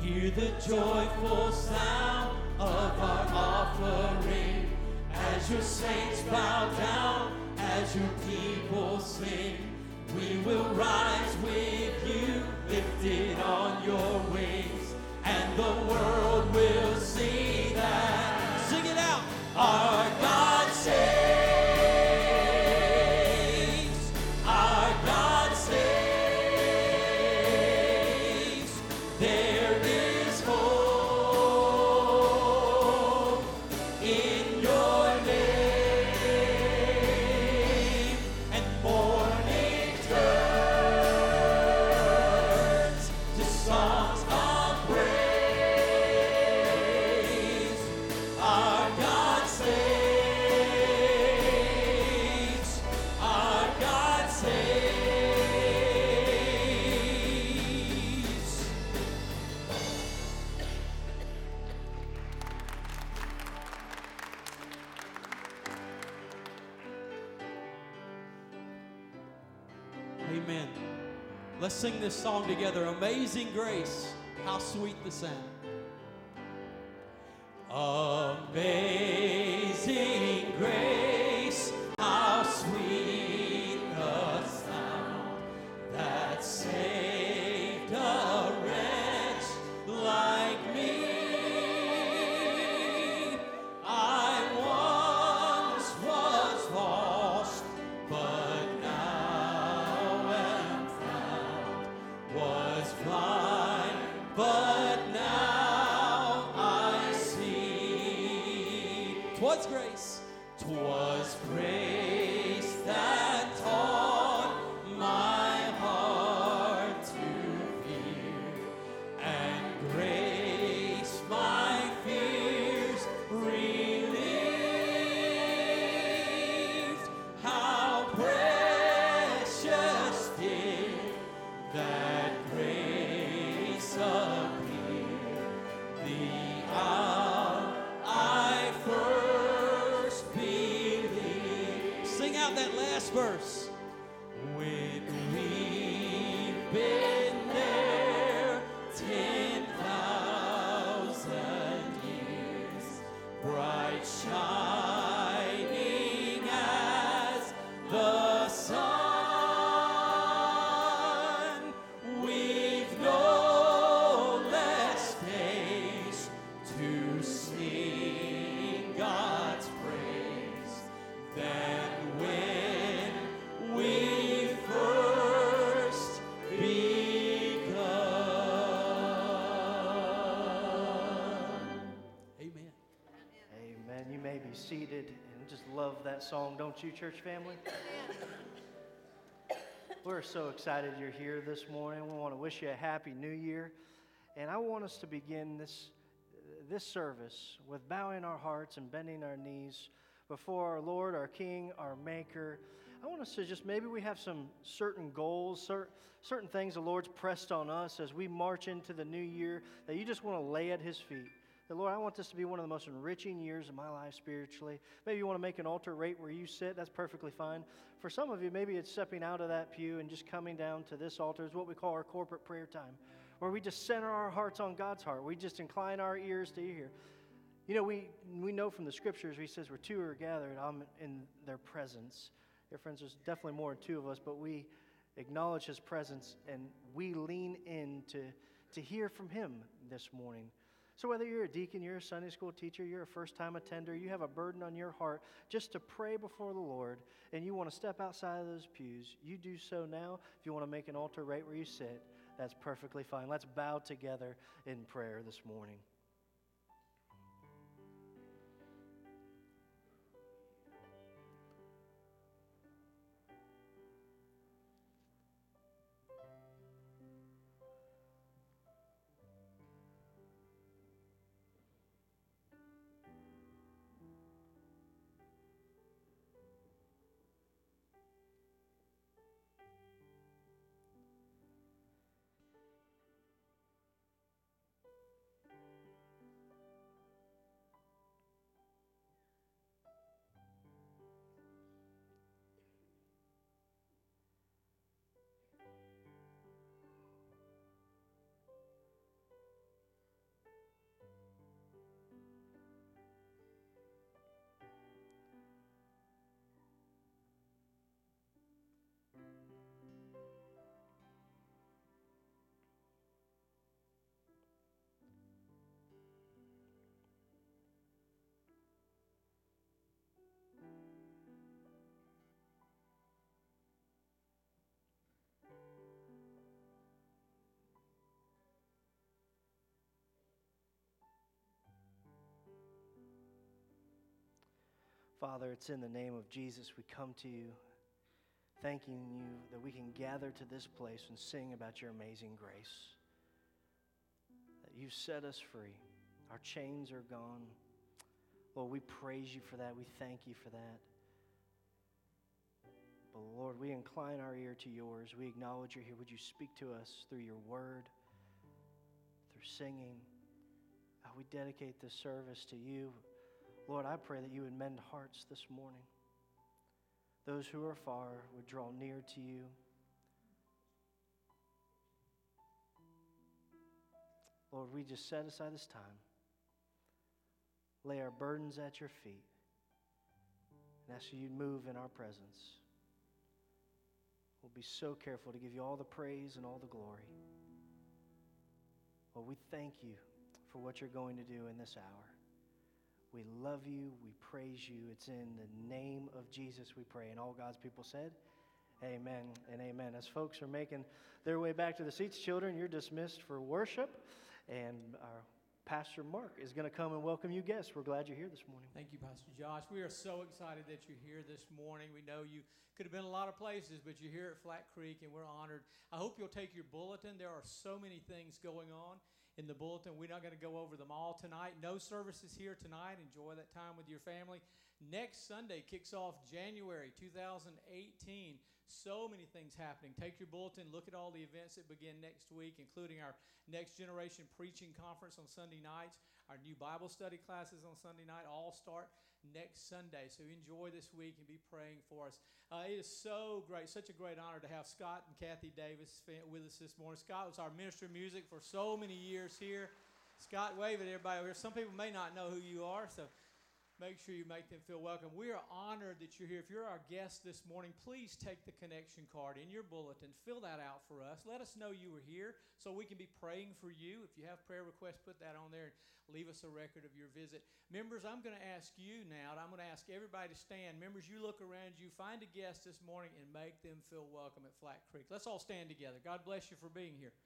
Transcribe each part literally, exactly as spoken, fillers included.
Hear the joyful sound of our offering as your saints bow down, as your people sing. We will rise with you, lifted on your wings, and the world will see that. Sing it out. Our God saves. Our God saves. There is hope in your name, and morning turns to songs of praise. Our God saves. Our God saves. Amen. Let's sing this song together. Amazing Grace, how sweet the sound. Amazing Grace, how sweet the sound that saved a wretch like me. I once was lost, but now am found, was blind, but now I see. 'Twas grace, 'twas grace that taught my heart to fear, and grace my fears relieved. How precious did that grace appear the hour I first believed. Sing out that last verse. When we've been there ten thousand years, bright shining as the sun, we've no less days to sing God's praise than when we first begun. Amen. Amen. You may be seated, and just love that song, don't you, church family? We're so excited you're here this morning. We want to wish you a happy new year. And I want us to begin this, this service with bowing our hearts and bending our knees before our Lord, our King, our Maker. I want us to just, maybe we have some certain goals, cer- certain things the Lord's pressed on us as we march into the new year that you just want to lay at His feet. The Lord, I want this to be one of the most enriching years of my life spiritually. Maybe you want to make an altar right where you sit. That's perfectly fine. For some of you, maybe it's stepping out of that pew and just coming down to this altar. Is what we call our corporate prayer time, where we just center our hearts on God's heart. We just incline our ears to hear. You know, we we know from the Scriptures, He says, where two are gathered, I'm in their presence. Dear friends, there's definitely more than two of us, but we acknowledge His presence and we lean in to, to hear from Him this morning. So whether you're a deacon, you're a Sunday school teacher, you're a first-time attender, you have a burden on your heart just to pray before the Lord, and you want to step outside of those pews, you do so now. If you want to make an altar right where you sit, that's perfectly fine. Let's bow together in prayer this morning. Father, it's in the name of Jesus we come to you, thanking you that we can gather to this place and sing about your amazing grace. That you've set us free. Our chains are gone. Lord, we praise you for that. We thank you for that. But Lord, we incline our ear to yours. We acknowledge you're here. Would you speak to us through your word, through singing? Uh, we dedicate this service to you. Lord, I pray that you would mend hearts this morning. Those who are far would draw near to you. Lord, we just set aside this time. Lay our burdens at your feet and ask you to move in our presence. We'll be so careful to give you all the praise and all the glory. Lord, we thank you for what you're going to do in this hour. We love you. We praise you. It's in the name of Jesus we pray. And all God's people said, amen and amen. As folks are making their way back to the seats, children, you're dismissed for worship. And our Pastor Mark is going to come and welcome you guests. We're glad you're here this morning. Thank you, Pastor Josh. We are so excited that you're here this morning. We know you could have been a lot of places, but you're here at Flat Creek, and we're honored. I hope you'll take your bulletin. There are so many things going on in the bulletin. We're not going to go over them all tonight. No services here tonight. Enjoy that time with your family. Next Sunday kicks off January two thousand eighteen. So many things happening. Take your bulletin, look at all the events that begin next week, including our Next Generation Preaching Conference on Sunday nights, our new Bible study classes on Sunday night, all start next Sunday. So enjoy this week and be praying for us. Uh, it is so great, such a great honor to have Scott and Kathy Davis with us this morning. Scott was our minister of music for so many years here. Scott, wave at everybody over here. Some people may not know who you are, so make sure you make them feel welcome. We are honored that you're here. If you're our guest this morning, please take the connection card in your bulletin. Fill that out for us. Let us know you were here so we can be praying for you. If you have prayer requests, put that on there and leave us a record of your visit. Members, I'm going to ask you now, and I'm going to ask everybody to stand. Members, you look around you, find a guest this morning, and make them feel welcome at Flat Creek. Let's all stand together. God bless you for being here.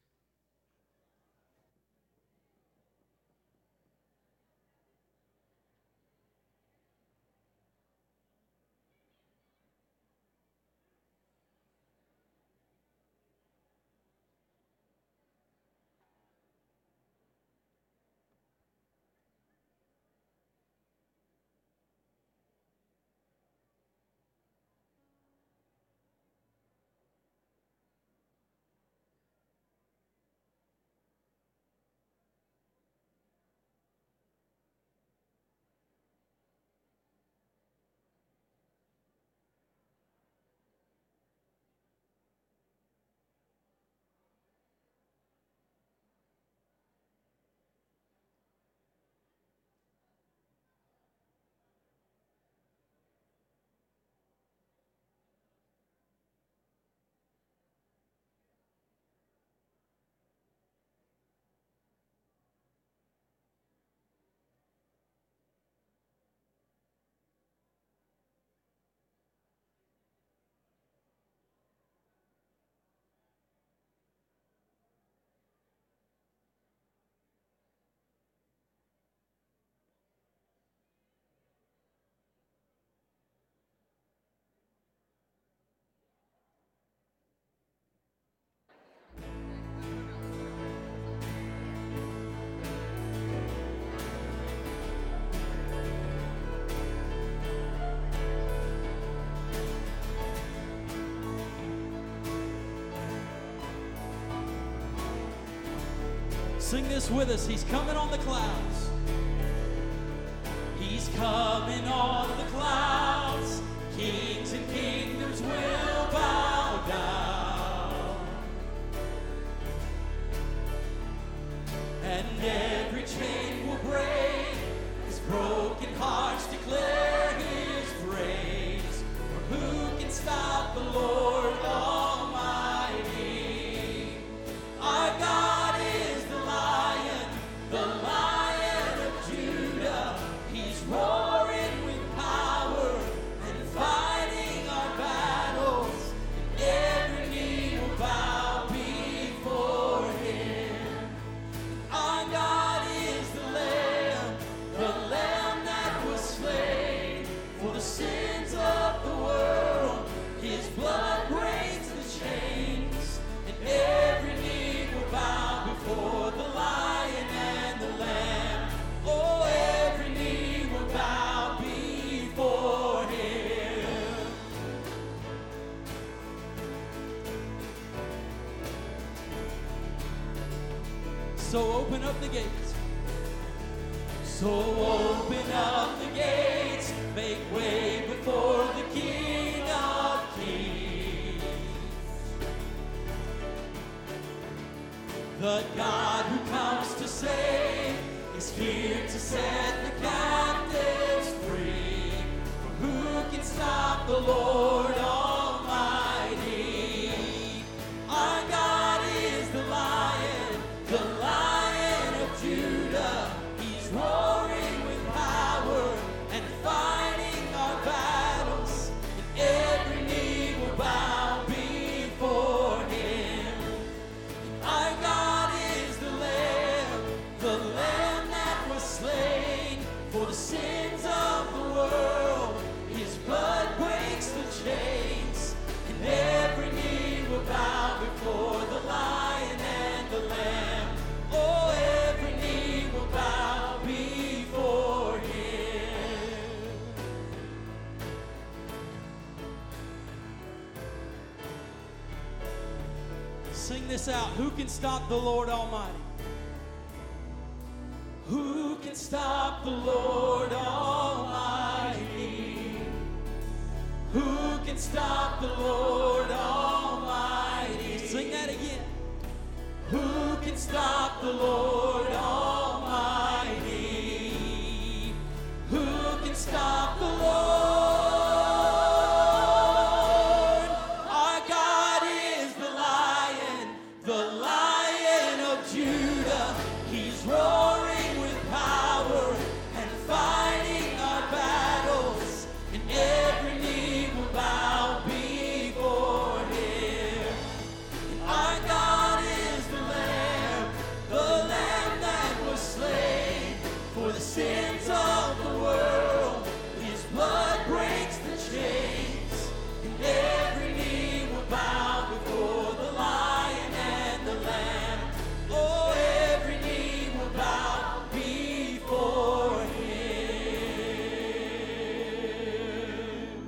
Sing this with us. He's coming on the clouds. He's coming on the clouds. Kings and kingdoms will bow down. And every chain will break as broken hearts declare his praise. For who can stop the Lord Almighty? Our God is the Lion, the Lion of Judah. He's roaring with power and fighting our battles. And open up the gates. So open up the gates, make way before the King of Kings. The God who comes to save is here to set the captives free. For who can stop the Lord Almighty? Our God is the Lion, the Lion of Judah. He's roaring with power and fighting our battles, and every knee will bow before him. Our God is the Lamb, the Lamb that was slain for the sins of the world. His blood breaks the chains, and every knee will bow before the Lion and the Lamb. Oh, every knee will bow before him. Sing this out. Who can stop the Lord Almighty? Who can stop the Lord Almighty? Who can stop the Lord Almighty? Sing that again. Who can stop the Lord Almighty? Who can stop the Lord? Our God is the Lion, the Lion of Judah. He's roaring with power and fighting our battles, and every knee will bow before him. Our God is the Lamb, the Lamb that was slain for the sins of the world. His blood breaks the chains, and every knee will bow before the Lion and the Lamb. Oh, every knee will bow before him.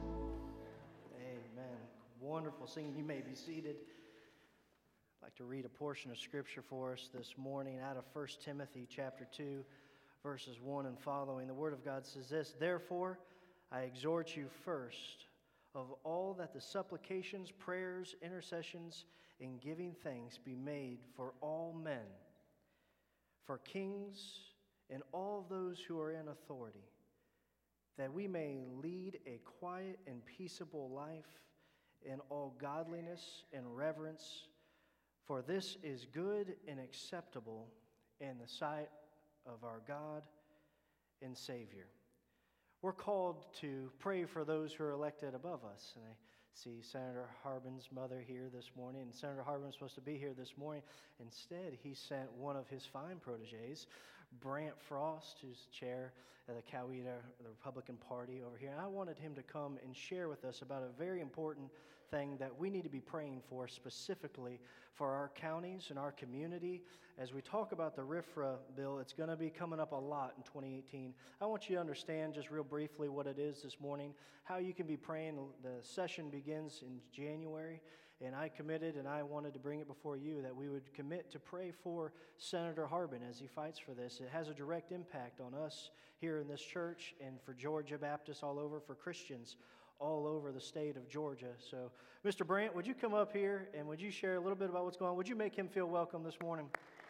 Amen. Wonderful singing. You may be seated. I'd like to read a portion of Scripture for us this morning out of First Timothy chapter two, verses one and following. The Word of God says this, "Therefore, I exhort you first of all that the supplications, prayers, intercessions, and giving thanks be made for all men, for kings and all those who are in authority, that we may lead a quiet and peaceable life in all godliness and reverence, for this is good and acceptable in the sight of our God and Savior." We're called to pray for those who are elected above us. And I see Senator Harbin's mother here this morning. And Senator Harbin was supposed to be here this morning. Instead, he sent one of his fine proteges, Brant Frost, who's chair of the Coweta, the Republican Party over here. And I wanted him to come and share with us about a very important thing that we need to be praying for specifically for our counties and our community. As we talk about the RFRA bill, it's going to be coming up a lot in twenty eighteen. I want you to understand just real briefly what it is this morning, how you can be praying. The session begins in January, and I committed and I wanted to bring it before you that we would commit to pray for Senator Harbin as he fights for this. It has a direct impact on us here in this church and for Georgia Baptists all over, for Christians all over the state of Georgia. So, Mister Brant, would you come up here and would you share a little bit about what's going on? Would you make him feel welcome this morning?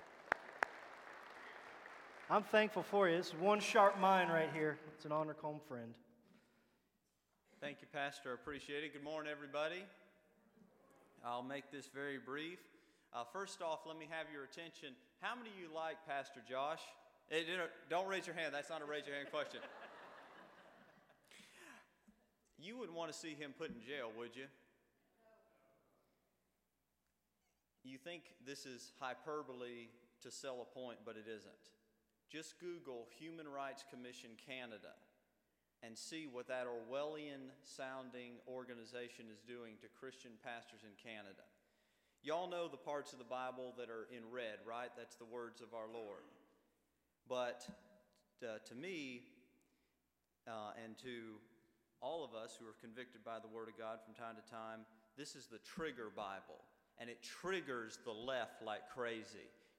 I'm thankful for you. It's one sharp mind right here. It's an honor home friend. Thank you, Pastor. I appreciate it. Good morning, everybody. I'll make this very brief. Uh, first off, let me have your attention. How many of you like Pastor Josh? Hey, don't raise your hand. That's not a raise your hand question. You wouldn't want to see him put in jail, would you? You think this is hyperbole to sell a point, but it isn't. Just Google Human Rights Commission Canada and see what that Orwellian-sounding organization is doing to Christian pastors in Canada. Y'all know the parts of the Bible that are in red, right? That's the words of our Lord. But uh, to me, uh, and to all of us who are convicted by the Word of God from time to time, this is the trigger Bible, and it triggers the left like crazy.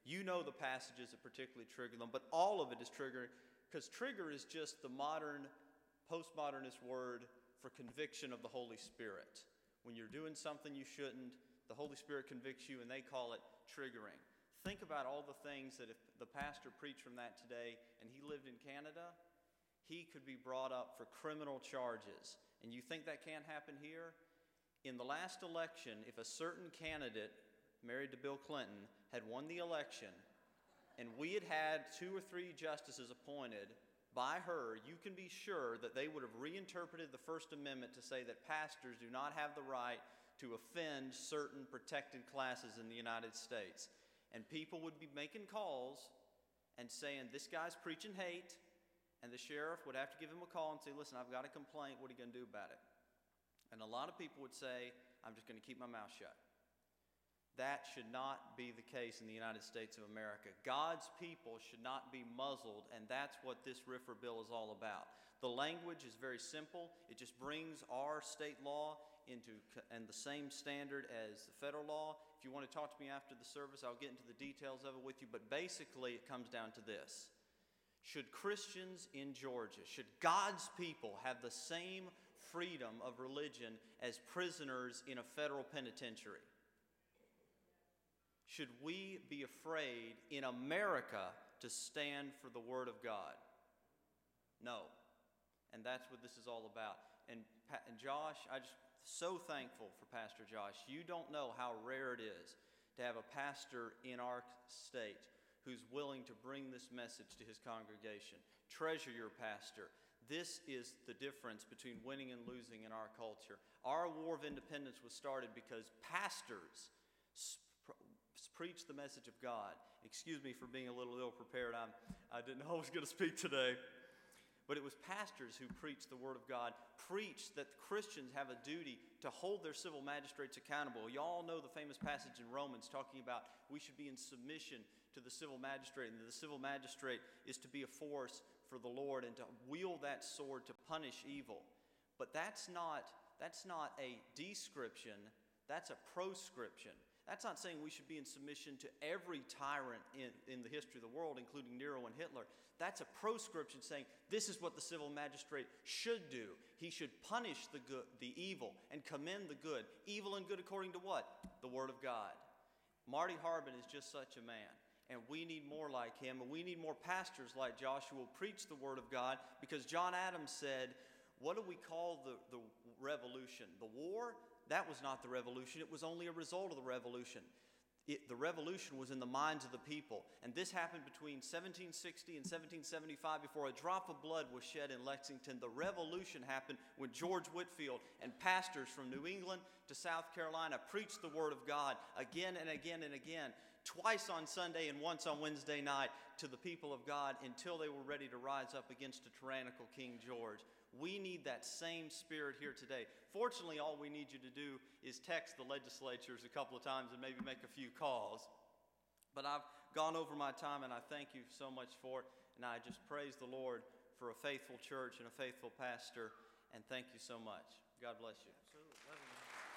You know the passages that particularly trigger them, but all of it is triggering, because trigger is just the modern, postmodernist word for conviction of the Holy Spirit. When you're doing something you shouldn't, the Holy Spirit convicts you, and they call it triggering. Think about all the things that if the pastor preached from that today and he lived in Canada, he could be brought up for criminal charges. And you think that can't happen here? In the last election, if a certain candidate married to Bill Clinton had won the election and we had had two or three justices appointed by her, you can be sure that they would have reinterpreted the First Amendment to say that pastors do not have the right to offend certain protected classes in the United States. And people would be making calls and saying, this guy's preaching hate, and the sheriff would have to give him a call and say, listen, I've got a complaint, what are you going to do about it? And a lot of people would say, I'm just going to keep my mouth shut. That should not be the case in the United States of America. God's people should not be muzzled, and that's what this R F R A bill is all about. The language is very simple. It just brings our state law into and the same standard as the federal law. If you want to talk to me after the service, I'll get into the details of it with you, but basically it comes down to this. Should Christians in Georgia, should God's people have the same freedom of religion as prisoners in a federal penitentiary? Should we be afraid in America to stand for the Word of God? No. And that's what this is all about. And, and Josh, I just so thankful for Pastor Josh. You don't know how rare it is to have a pastor in our state who's willing to bring this message to his congregation. Treasure your pastor. This is the difference between winning and losing in our culture. Our War of Independence was started because pastors sp- preached the message of God. Excuse me for being a little ill-prepared. I'm, I didn't know I was going to speak today. But it was pastors who preached the Word of God, preached that Christians have a duty to hold their civil magistrates accountable. You all know the famous passage in Romans talking about we should be in submission to the civil magistrate, and the civil magistrate is to be a force for the Lord and to wield that sword to punish evil. But that's not, that's not a description, that's a proscription. That's not saying we should be in submission to every tyrant in, in the history of the world, including Nero and Hitler. That's a proscription saying this is what the civil magistrate should do. He should punish the good, the evil and commend the good. Evil and good according to what? The Word of God. Marty Harbin is just such a man. And we need more like him. And we need more pastors like Josh who will preach the Word of God. Because John Adams said, what do we call the, the revolution? The war? That was not the revolution. It was only a result of the revolution. It, the revolution was in the minds of the people. And this happened between seventeen sixty and seventeen seventy-five before a drop of blood was shed in Lexington. The revolution happened when George Whitefield and pastors from New England to South Carolina preached the Word of God again and again and again, twice on Sunday and once on Wednesday night to the people of God until they were ready to rise up against a tyrannical King George. We need that same spirit here today. Fortunately, all we need you to do is text the legislatures a couple of times and maybe make a few calls. But I've gone over my time, and I thank you so much for it. And I just praise the Lord for a faithful church and a faithful pastor. And thank you so much. God bless you. Absolutely. Love you, man.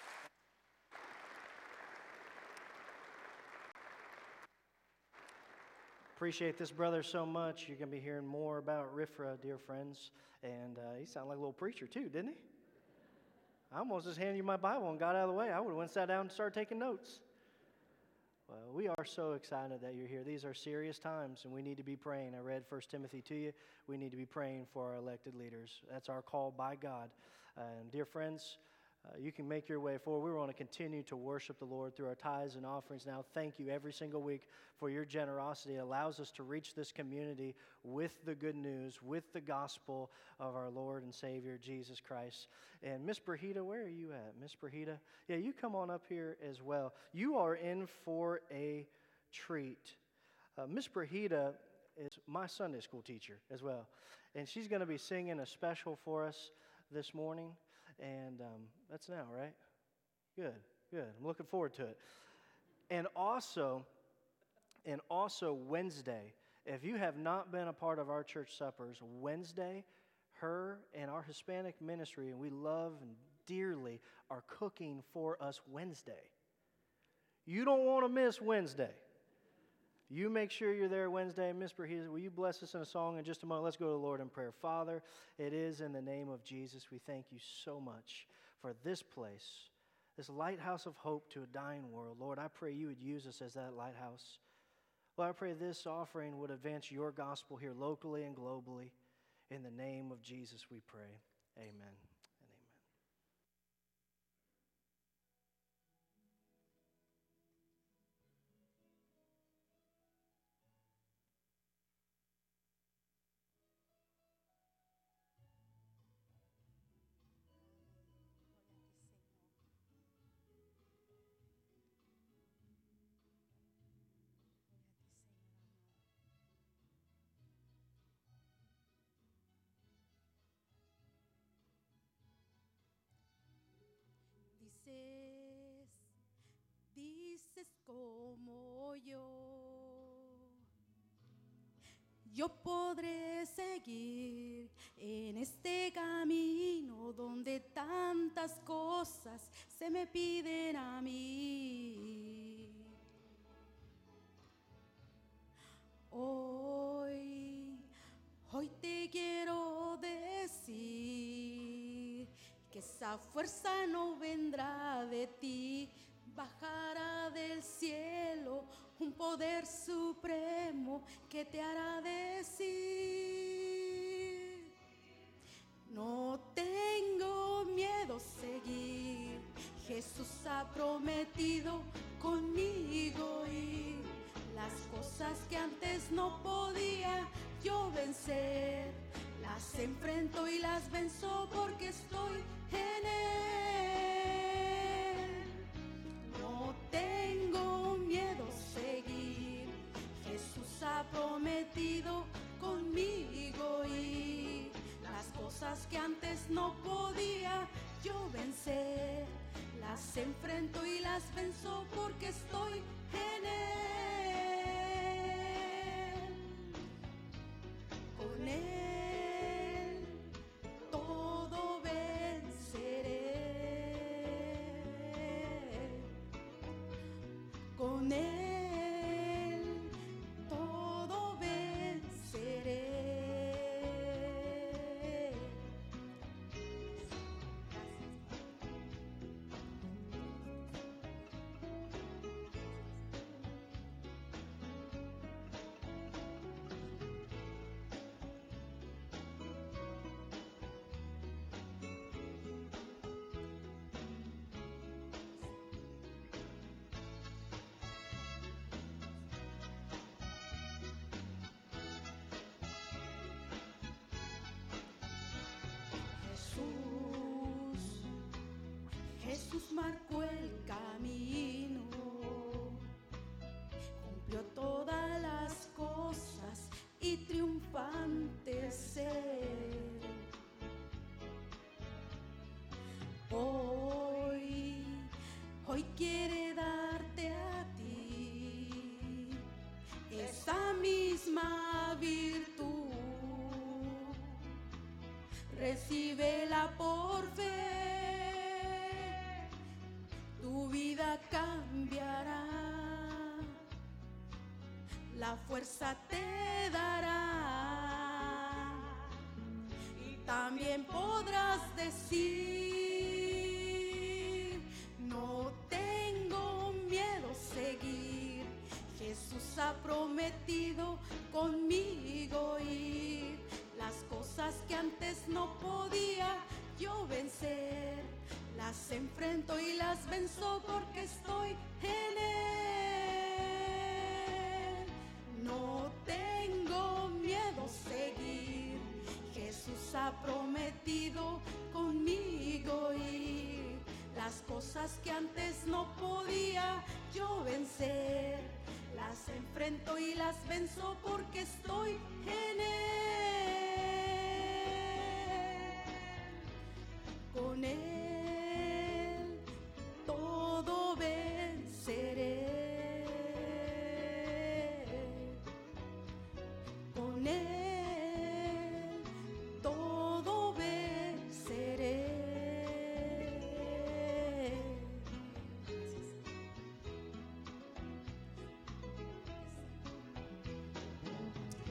Appreciate this brother so much. You're going to be hearing more about R F R A, dear friends. And uh, he sounded like a little preacher too, didn't he? I almost just handed you my Bible and got out of the way. I would have went sat down and started taking notes. Well, we are so excited that you're here. These are serious times, and we need to be praying. I read First Timothy to you. We need to be praying for our elected leaders. That's our call by God. Uh, and dear friends, Uh, you can make your way forward. We want to continue to worship the Lord through our tithes and offerings now. Thank you every single week for your generosity. It allows us to reach this community with the good news, with the gospel of our Lord and Savior, Jesus Christ. And Miss Brahita, where are you at? Miss Brahita? Yeah, you come on up here as well. You are in for a treat. Uh, Miss Brahita is my Sunday school teacher as well. And she's going to be singing a special for us this morning. And um, that's now, right? Good, good. I'm looking forward to it. And also, and also Wednesday, if you have not been a part of our church suppers, Wednesday, her and our Hispanic ministry, and we love and dearly, are cooking for us Wednesday. You don't want to miss Wednesday. You make sure you're there Wednesday. Miss Berhiza, will you bless us in a song in just a moment? Let's go to the Lord in prayer. Father, it is in the name of Jesus. We thank you so much for this place, this lighthouse of hope to a dying world. Lord, I pray you would use us as that lighthouse. Lord, I pray this offering would advance your gospel here locally and globally. In the name of Jesus we pray. Amen and amen. Dices, dices como yo, yo podré seguir en este camino donde tantas cosas se me piden a mí. Hoy, hoy te quiero decir que esa fuerza no vendrá de ti, bajará del cielo un poder supremo que te hará decir: no tengo miedo seguir, Jesús ha prometido conmigo ir. Las cosas que antes no podía yo vencer, las enfrento y las venzo porque estoy en Él. No tengo miedo seguir, Jesús ha prometido conmigo ir. Las cosas que antes no podía yo vencer, las enfrento y las venzo porque estoy en Él. Con Él todo venceré. Con Él todo venceré. Jesús, Jesús marcó el camino, cumplió todas las cosas y triunfante ser. Hoy, hoy quiere darte a ti esa misma virtud. Recíbela por fe, tu vida cambiará, la fuerza te dará y también podrás decir: no tengo miedo seguir, Jesús ha prometido conmigo ir. Las cosas que antes no podía yo vencer, las enfrento y las venzo porque estoy en Él. No tengo miedo seguir, Jesús ha prometido conmigo ir. Las cosas que antes no podía yo vencer, las enfrento y las venzo porque estoy en Él. Con Él todo venceré. Con Él todo venceré.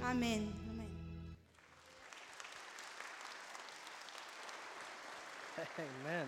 Amén. Amén. Amen.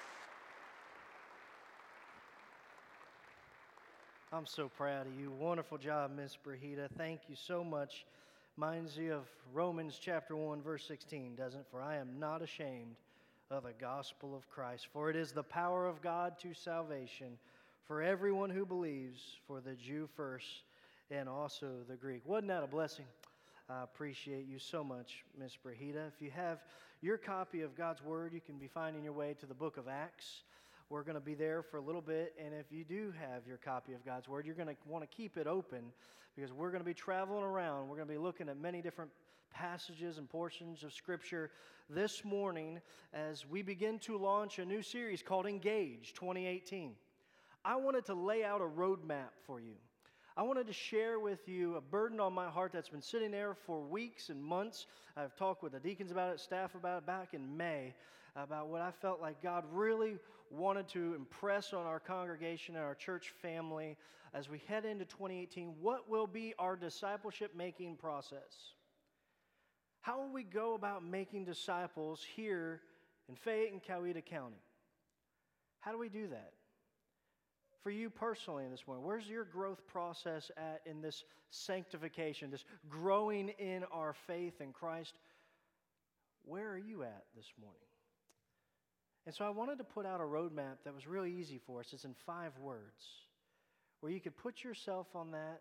I'm so proud of you. Wonderful job, Miss Brahita. Thank you so much. Reminds you of Romans chapter one, verse sixteen, doesn't it? For I am not ashamed of the gospel of Christ, for it is the power of God to salvation for everyone who believes, for the Jew first and also the Greek. Wasn't that a blessing? I appreciate you so much, Miss Brahita. If you have your copy of God's Word, you can be finding your way to the book of Acts. We're going to be there for a little bit, and if you do have your copy of God's Word, you're going to want to keep it open because we're going to be traveling around. We're going to be looking at many different passages and portions of Scripture this morning as we begin to launch a new series called Engage twenty eighteen. I wanted to lay out a roadmap for you. I wanted to share with you a burden on my heart that's been sitting there for weeks and months. I've talked with the deacons about it, staff about it back in May, about what I felt like God really wanted to impress on our congregation and our church family as we head into twenty eighteen. What will be our discipleship-making process? How will we go about making disciples here in Fayette and Coweta County? How do we do that? For you personally this morning, where's your growth process at in this sanctification, this growing in our faith in Christ? Where are you at this morning? And so I wanted to put out a roadmap that was really easy for us. It's in five words, where you could put yourself on that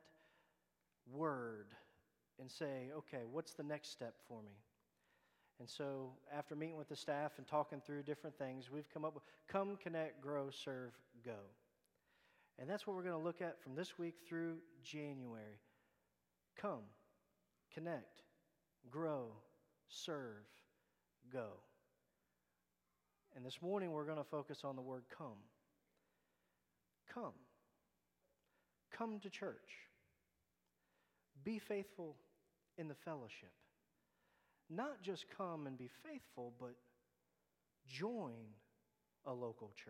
word and say, okay, what's the next step for me? And so after meeting with the staff and talking through different things, we've come up with come, connect, grow, serve, go. And that's what we're going to look at from this week through January. Come, connect, grow, serve, go. And this morning we're going to focus on the word come. Come. Come to church. Be faithful in the fellowship. Not just come and be faithful, but join a local church.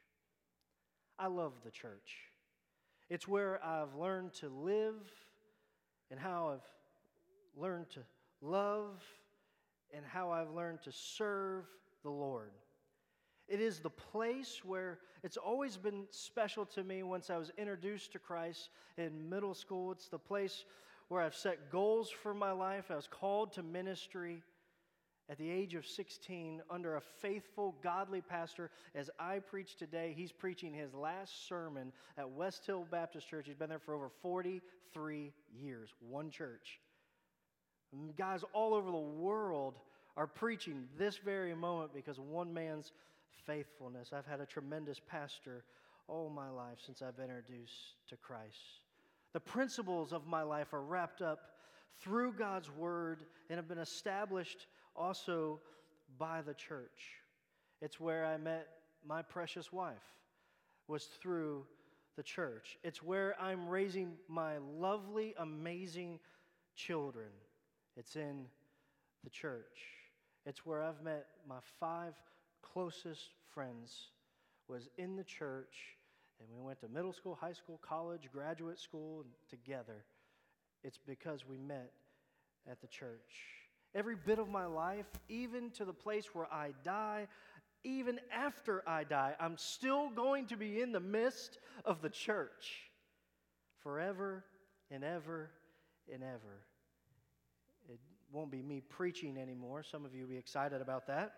I love the church. It's where I've learned to live and how I've learned to love and how I've learned to serve the Lord. It is the place where it's always been special to me once I was introduced to Christ in middle school. It's the place where I've set goals for my life. I was called to ministry at the age of sixteen under a faithful, godly pastor. As I preach today, he's preaching his last sermon at West Hill Baptist Church. He's been there for over forty-three years, one church. And guys all over the world are preaching this very moment because of one man's faithfulness. I've had a tremendous pastor all my life since I've been introduced to Christ. The principles of my life are wrapped up through God's Word and have been established also by the church. It's where I met my precious wife, was through the church. It's where I'm raising my lovely, amazing children. It's in the church. It's where I've met my five closest friends, was in the church, and we went to middle school, high school, college, graduate school together. It's because we met at the church. Every bit of my life, even to the place where I die, even after I die, I'm still going to be in the midst of the church forever and ever and ever. It won't be me preaching anymore. Some of you will be excited about that.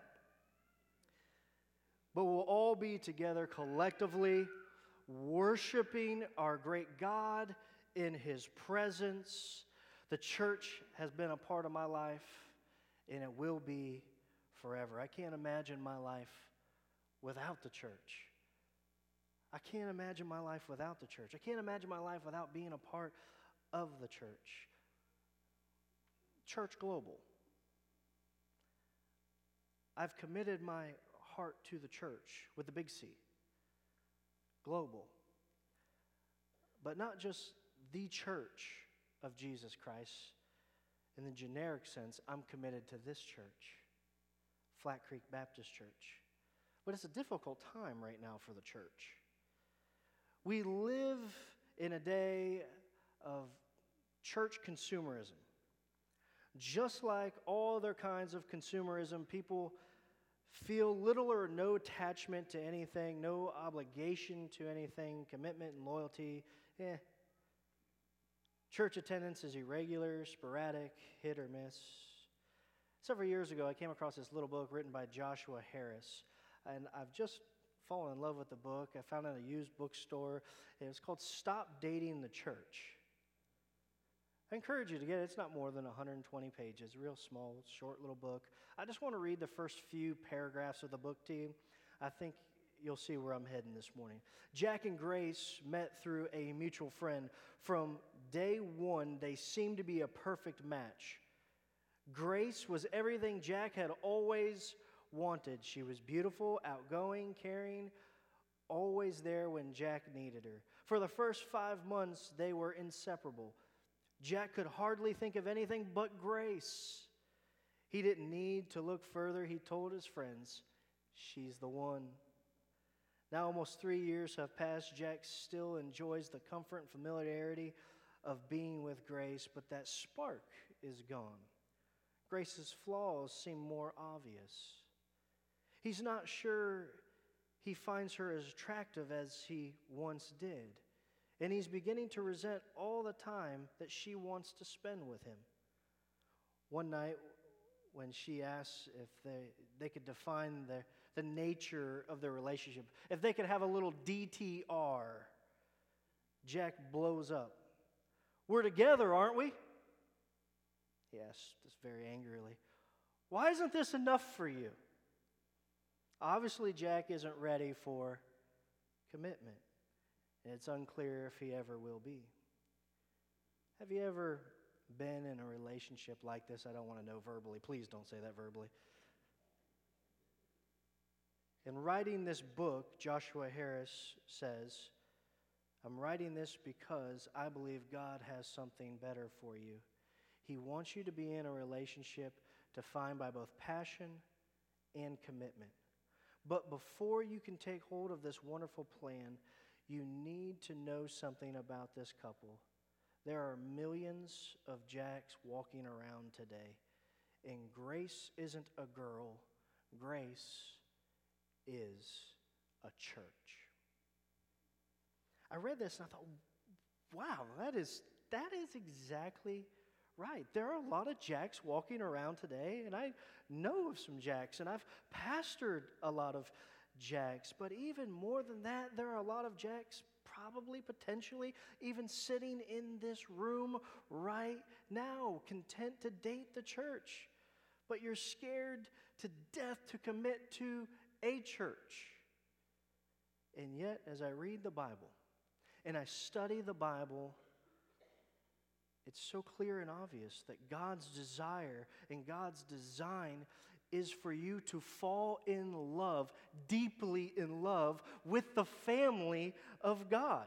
But we'll all be together collectively, worshiping our great God in His presence. The church has been a part of my life, and it will be forever. I can't imagine my life without the church. I can't imagine my life without the church. I can't imagine my life without being a part of the church. Church Global. I've committed my heart to the church with the big C. Global. But not just the church of Jesus Christ. In the generic sense, I'm committed to this church, Flat Creek Baptist Church. But it's a difficult time right now for the church. We live in a day of church consumerism. Just like all other kinds of consumerism, people feel little or no attachment to anything, no obligation to anything, commitment and loyalty, eh. Church attendance is irregular, sporadic, hit or miss. Several years ago, I came across this little book written by Joshua Harris, and I've just fallen in love with the book. I found it at a used bookstore. It was called Stop Dating the Church. I encourage you to get it. It's not more than one hundred twenty pages, real small, short little book. I just want to read the first few paragraphs of the book to you. I think you'll see where I'm heading this morning. Jack and Grace met through a mutual friend. From day one, they seemed to be a perfect match. Grace was everything Jack had always wanted. She was beautiful, outgoing, caring, always there when Jack needed her. For the first five months, they were inseparable. Jack could hardly think of anything but Grace. He didn't need to look further. He told his friends, "She's the one." Now almost three years have passed. Jack still enjoys the comfort and familiarity of being with Grace, but that spark is gone. Grace's flaws seem more obvious. He's not sure he finds her as attractive as he once did. And he's beginning to resent all the time that she wants to spend with him. One night, when she asks if they, they could define the, the nature of their relationship, if they could have a little D T R, Jack blows up. "We're together, aren't we?" He asks this very angrily. "Why isn't this enough for you?" Obviously, Jack isn't ready for commitment. And it's unclear if he ever will be. Have you ever been in a relationship like this? I don't want to know verbally. Please don't say that verbally. In writing this book, Joshua Harris says, "I'm writing this because I believe God has something better for you. He wants you to be in a relationship defined by both passion and commitment. But before you can take hold of this wonderful plan, you need to know something about this couple. There are millions of Jacks walking around today, and Grace isn't a girl. Grace is a church." I read this and I thought, wow, that is, that is exactly right. There are a lot of Jacks walking around today, and I know of some Jacks, and I've pastored a lot of Jacks, but even more than that, there are a lot of Jacks probably, potentially, even sitting in this room right now, content to date the church, but you're scared to death to commit to a church. And yet, as I read the Bible, and I study the Bible, it's so clear and obvious that God's desire and God's design is for you to fall in love, deeply in love, with the family of God.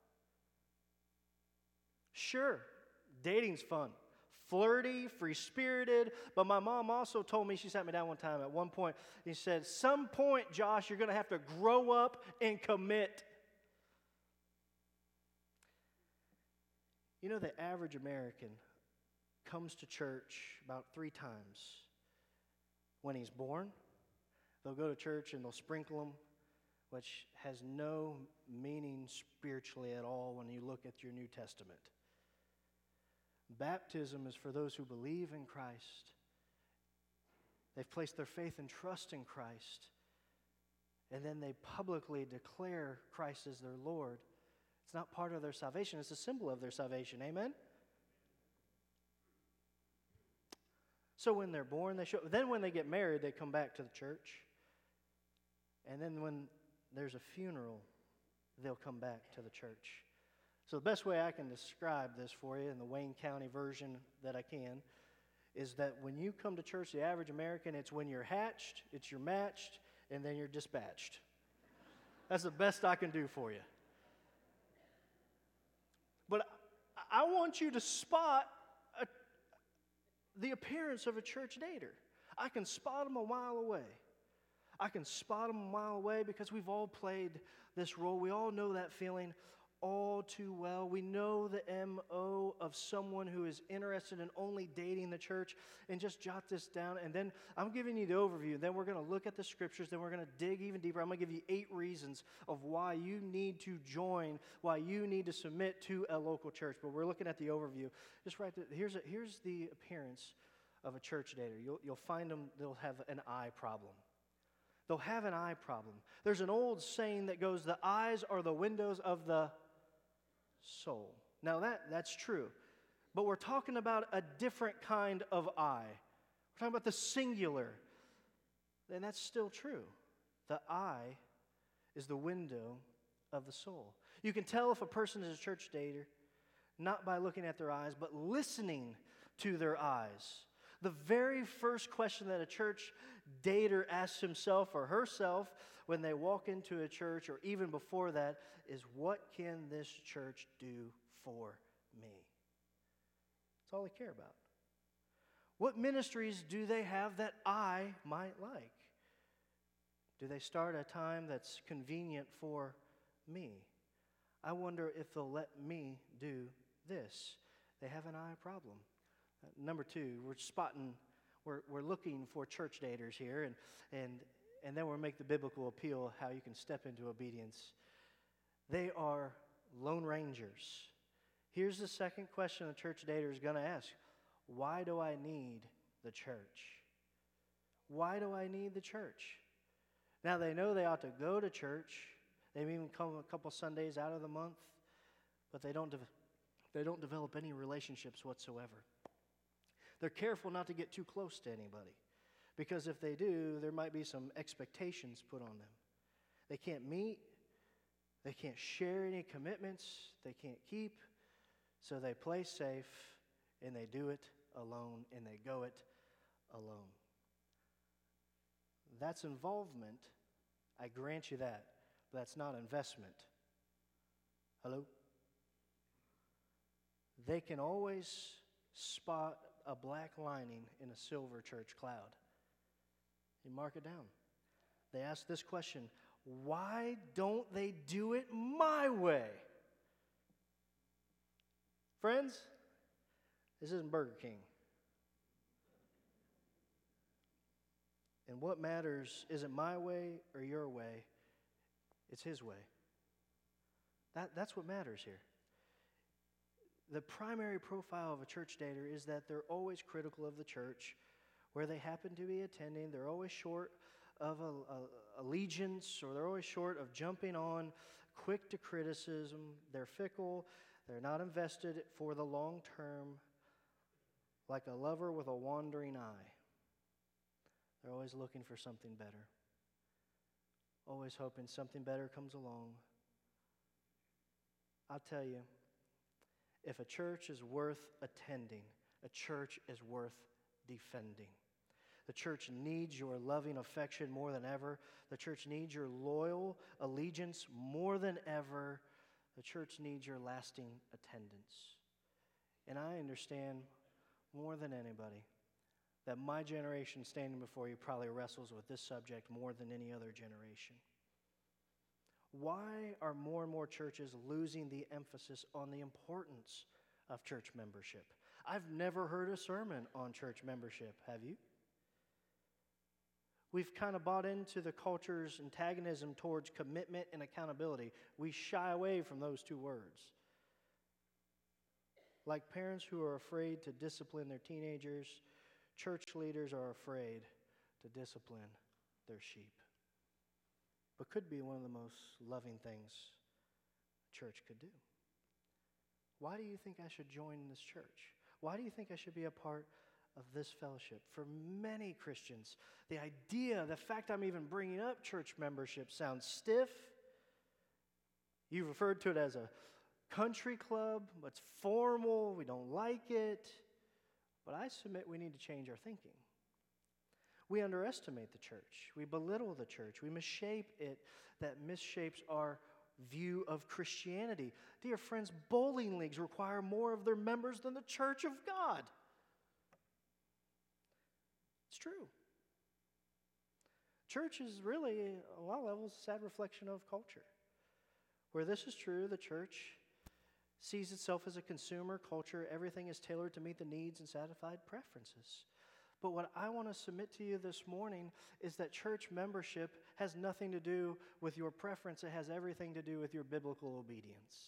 Sure, dating's fun, flirty, free-spirited, but my mom also told me, she sat me down one time at one point, and she said, "Some point, Josh, you're going to have to grow up and commit." You know, the average American comes to church about three times. When he's born, they'll go to church and they'll sprinkle him, which has no meaning spiritually at all when you look at your New Testament. Baptism is for those who believe in Christ. They've placed their faith and trust in Christ, and then they publicly declare Christ as their Lord. It's not part of their salvation, it's a symbol of their salvation. Amen? So when they're born, they show. Then when they get married, they come back to the church. And then when there's a funeral, they'll come back to the church. So the best way I can describe this for you in the Wayne County version that I can is that when you come to church, the average American, it's when you're hatched, it's you're matched, and then you're dispatched. That's the best I can do for you. But I want you to spot a the appearance of a church dater. I can spot them a mile away. I can spot them a mile away because we've all played this role. We all know that feeling. all too well. We know the M O of someone who is interested in only dating the church. And just jot this down. And then I'm giving you the overview. Then we're going to look at the scriptures. Then we're going to dig even deeper. I'm going to give you eight reasons of why you need to join, why you need to submit to a local church. But we're looking at the overview. Just write the, here's, a, here's the appearance of a church dater. You'll, you'll find them, they'll have an eye problem. They'll have an eye problem. There's an old saying that goes, the eyes are the windows of the soul. Now that, that's true. But we're talking about a different kind of eye. We're talking about the singular. And that's still true. The eye is the window of the soul. You can tell if a person is a church dater not by looking at their eyes, but listening to their eyes. The very first question that a church dater asks himself or herself when they walk into a church, or even before that, is what can this church do for me? That's all they care about. What ministries do they have that I might like? Do they start a time that's convenient for me? I wonder if they'll let me do this. They have an eye problem. Uh, number two, we're spotting, we're, we're looking for church daters here, and, and, and then we'll make the biblical appeal how you can step into obedience. They are lone rangers. Here's the second question a church dater is going to ask. Why do I need the church? Why do I need the church? Now, they know they ought to go to church. They may even come a couple Sundays out of the month, but they don't, de- they don't develop any relationships whatsoever. They're careful not to get too close to anybody, because if they do, there might be some expectations put on them. They can't meet. They can't share any commitments they can't keep, so they play safe, and they do it alone, and they go it alone. That's involvement. I grant you that, but that's not investment. Hello? They can always spot a black lining in a silver church cloud. You mark it down. They ask this question, why don't they do it my way? Friends, this isn't Burger King. And what matters isn't my way or your way, it's His way. That, that's what matters here. The primary profile of a church dater is that they're always critical of the church where they happen to be attending. They're always short of a, a, allegiance, or they're always short of jumping on, quick to criticism. They're fickle. They're not invested for the long term, like a lover with a wandering eye. They're always looking for something better, always hoping something better comes along. I'll tell you, if a church is worth attending, a church is worth defending. The church needs your loving affection more than ever. The church needs your loyal allegiance more than ever. The church needs your lasting attendance. And I understand more than anybody that my generation standing before you probably wrestles with this subject more than any other generation. Why are more and more churches losing the emphasis on the importance of church membership? I've never heard a sermon on church membership, have you? We've kind of bought into the culture's antagonism towards commitment and accountability. We shy away from those two words. Like parents who are afraid to discipline their teenagers, church leaders are afraid to discipline their sheep. But could be one of the most loving things a church could do. Why do you think I should join this church? Why do you think I should be a part of this fellowship? For many Christians, the idea, the fact I'm even bringing up church membership sounds stiff. You've referred to it as a country club. It's formal. We don't like it. But I submit we need to change our thinking. We underestimate the church. We belittle the church. We misshape it. That misshapes our view of Christianity. Dear friends, bowling leagues require more of their members than the church of God. It's true. Church is really, on a lot of levels, a sad reflection of culture. Where this is true, the church sees itself as a consumer culture. Everything is tailored to meet the needs and satisfied preferences. But what I want to submit to you this morning is that church membership has nothing to do with your preference. It has everything to do with your biblical obedience.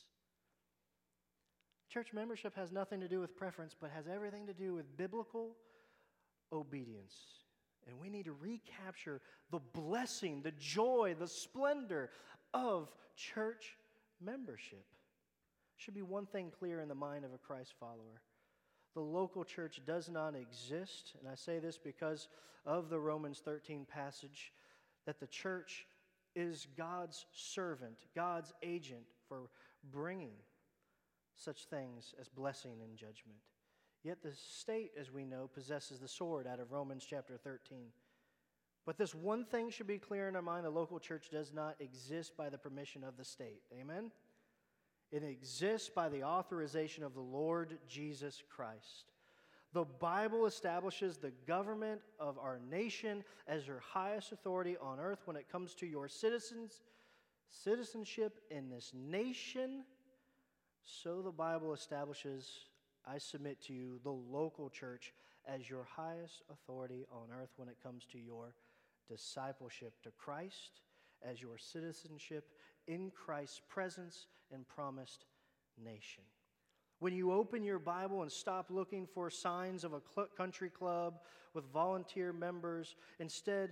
Church membership has nothing to do with preference, but has everything to do with biblical obedience. And we need to recapture the blessing, the joy, the splendor of church membership. Should be one thing clear in the mind of a Christ follower. The local church does not exist, and I say this because of the Romans thirteen passage, that the church is God's servant, God's agent for bringing such things as blessing and judgment. Yet the state, as we know, possesses the sword out of Romans chapter thirteen. But this one thing should be clear in our mind: the local church does not exist by the permission of the state. Amen? It exists by the authorization of the Lord Jesus Christ. The Bible establishes the government of our nation as your highest authority on earth when it comes to your citizens, citizenship in this nation. So the Bible establishes, I submit to you, the local church as your highest authority on earth when it comes to your discipleship to Christ, as your citizenship in Christ's presence and promised nation. When you open your Bible and stop looking for signs of a cl- country club with volunteer members, instead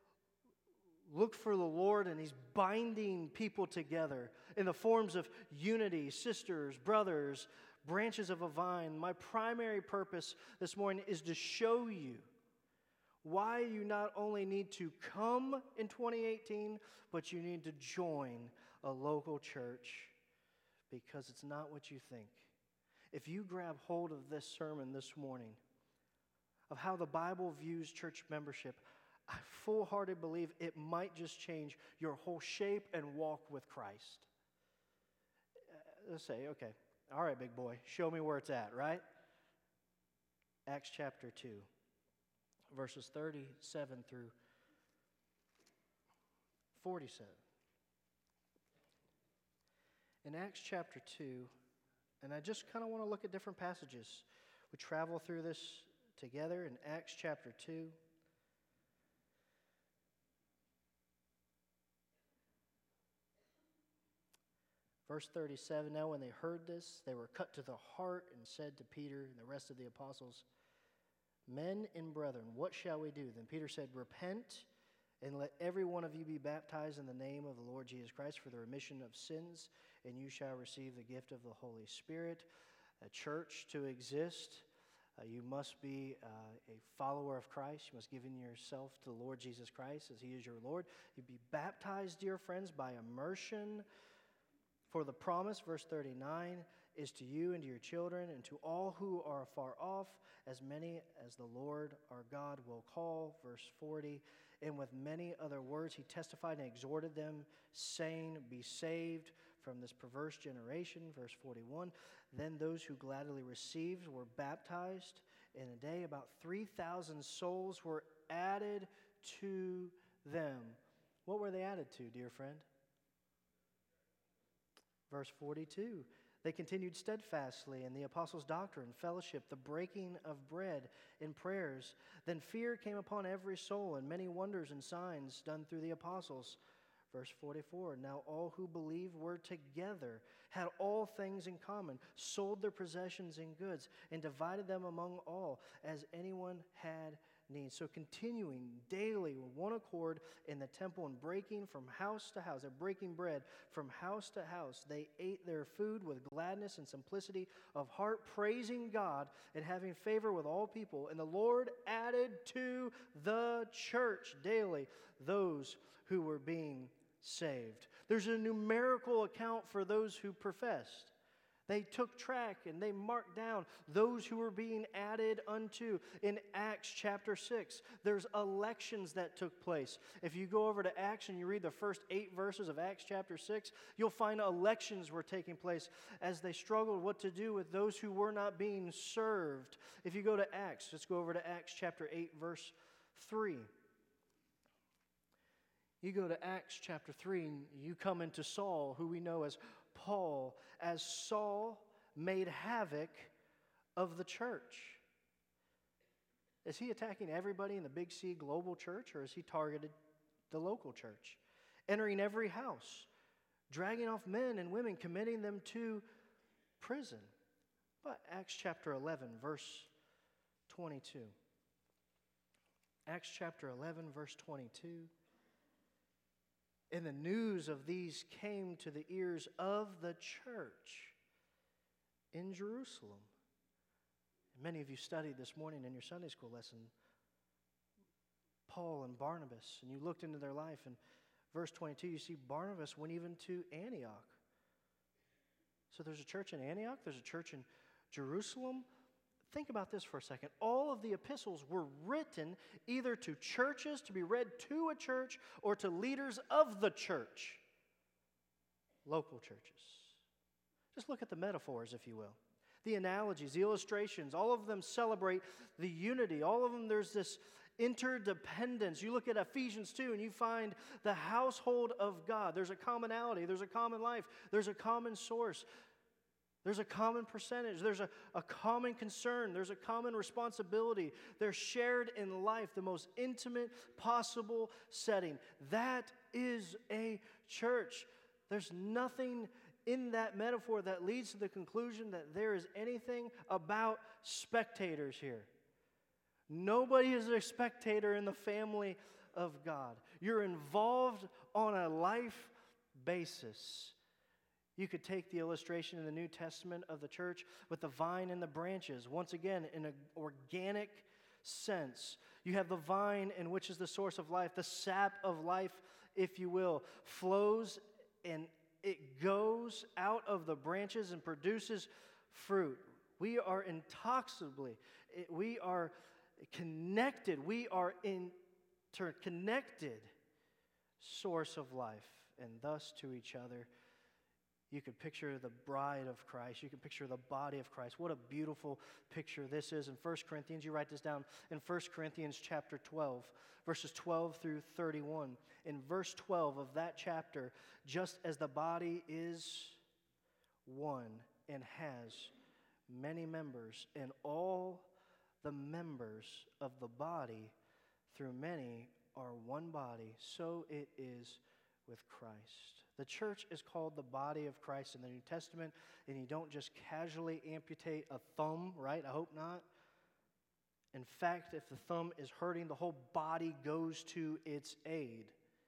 look for the Lord, and He's binding people together in the forms of unity, sisters, brothers, branches of a vine. My primary purpose this morning is to show you why you not only need to come in twenty eighteen, but you need to join a local church, because it's not what you think. If you grab hold of this sermon this morning, of how the Bible views church membership, I full-heartedly believe it might just change your whole shape and walk with Christ. Uh, let's say, okay, all right, big boy, show me where it's at, right? Acts chapter two, verses thirty-seven through forty-seven. In Acts chapter two, and I just kind of want to look at different passages. We travel through this together in Acts chapter two. Verse thirty-seven, now when they heard this, they were cut to the heart and said to Peter and the rest of the apostles, men and brethren, what shall we do? Then Peter said, repent and let every one of you be baptized in the name of the Lord Jesus Christ for the remission of sins, and you shall receive the gift of the Holy Spirit. A church to exist, uh, you must be uh, a follower of Christ. You must give in yourself to the Lord Jesus Christ as He is your Lord. You'd be baptized, dear friends, by immersion. For the promise, verse thirty-nine, is to you and to your children and to all who are afar off, as many as the Lord our God will call. Verse forty, and with many other words he testified and exhorted them, saying, be saved from this perverse generation. Verse forty-one, then those who gladly received were baptized. In a day about three thousand souls were added to them. What were they added to, dear friend? Verse forty-two, they continued steadfastly in the apostles' doctrine, fellowship, the breaking of bread, in prayers. Then fear came upon every soul, and many wonders and signs done through the apostles. Verse forty-four, now all who believed were together, had all things in common, sold their possessions and goods, and divided them among all, as anyone had need. So continuing daily with one accord in the temple and breaking from house to house, they're breaking bread from house to house. They ate their food with gladness and simplicity of heart, praising God and having favor with all people. And the Lord added to the church daily those who were being saved. There's a numerical account for those who professed. They took track and they marked down those who were being added unto. In Acts chapter six, there's elections that took place. If you go over to Acts and you read the first eight verses of Acts chapter six, you'll find elections were taking place as they struggled what to do with those who were not being served. If you go to Acts, let's go over to Acts chapter eight, verse three. You go to Acts chapter three, and you come into Saul, who we know as Paul, as Saul made havoc of the church. Is he attacking everybody in the Big C global church, or is he targeted the local church? Entering every house, dragging off men and women, committing them to prison. But Acts chapter eleven, verse twenty-two. Acts chapter eleven, verse twenty-two. And the news of these came to the ears of the church in Jerusalem. Many of you studied this morning in your Sunday school lesson Paul and Barnabas, and you looked into their life, and verse twenty-two, you see Barnabas went even to Antioch. So there's a church in Antioch, there's a church in Jerusalem. Think about this for a second. All of the epistles were written either to churches, to be read to a church, or to leaders of the church. Local churches. Just look at the metaphors, if you will. The analogies, the illustrations, all of them celebrate the unity. All of them, there's this interdependence. You look at Ephesians two and you find the household of God. There's a commonality. There's a common life. There's a common source. There's a common percentage. There's a, a common concern. There's a common responsibility. They're shared in life, the most intimate possible setting. That is a church. There's nothing in that metaphor that leads to the conclusion that there is anything about spectators here. Nobody is a spectator in the family of God. You're involved on a life basis. You could take the illustration in the New Testament of the church with the vine and the branches. Once again, in an organic sense. You have the vine, in which is the source of life, the sap of life, if you will, flows and it goes out of the branches and produces fruit. We are intoxicably, we are connected, we are interconnected source of life, and thus to each other. You could picture the bride of Christ. You can picture the body of Christ. What a beautiful picture this is. In First Corinthians, you write this down in First Corinthians chapter twelve, verses twelve through thirty-one. In verse twelve of that chapter, just as the body is one and has many members, and all the members of the body through many are one body, so it is with Christ. The church is called the body of Christ in the New Testament, and you don't just casually amputate a thumb, right? I hope not. In fact, if the thumb is hurting, the whole body goes to its aid.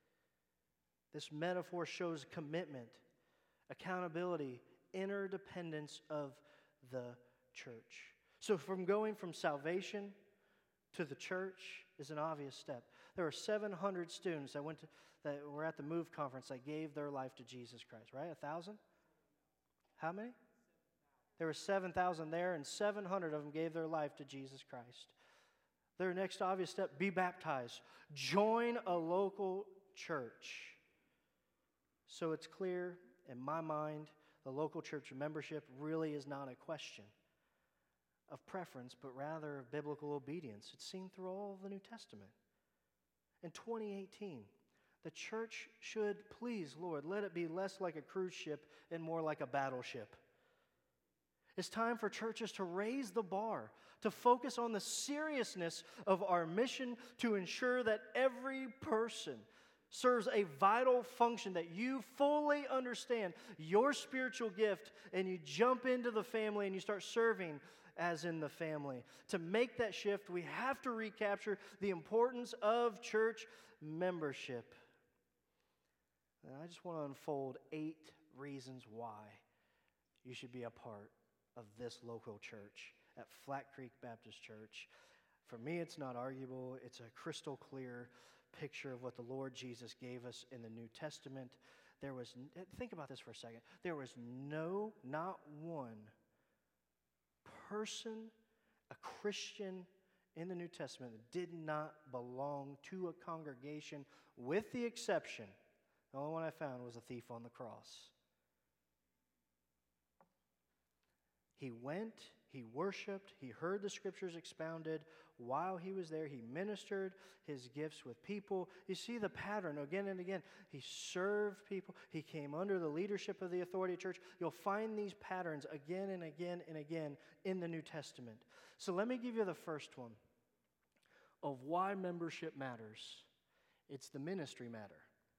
This metaphor shows commitment, accountability, interdependence of the church. So from going from salvation to the church is an obvious step. There were seven hundred students that went to, that were at the Move conference that gave their life to Jesus Christ, right? A thousand? How many? There were seven thousand there, and seven hundred of them gave their life to Jesus Christ. Their next obvious step, be baptized. Join a local church. So it's clear, in my mind, the local church membership really is not a question of preference, but rather of biblical obedience. It's seen through all of the New Testament. In twenty eighteen, the church should, please, Lord, let it be less like a cruise ship and more like a battleship. It's time for churches to raise the bar, to focus on the seriousness of our mission to ensure that every person serves a vital function, that you fully understand your spiritual gift and you jump into the family and you start serving as in the family. To make that shift, we have to recapture the importance of church membership. And I just want to unfold eight reasons why you should be a part of this local church at Flat Creek Baptist Church. For me, it's not arguable. It's a crystal clear picture of what the Lord Jesus gave us in the New Testament. There was, think about this for a second. There was no, not one person, a Christian in the New Testament that did not belong to a congregation, with the exception, the only one I found was a thief on the cross. He went, he worshiped, he heard the scriptures expounded, while he was there, he ministered his gifts with people. You see the pattern again and again. He served people. He came under the leadership of the authority church. You'll find these patterns again and again and again in the New Testament. So let me give you the first one of why membership matters. It's the ministry matter.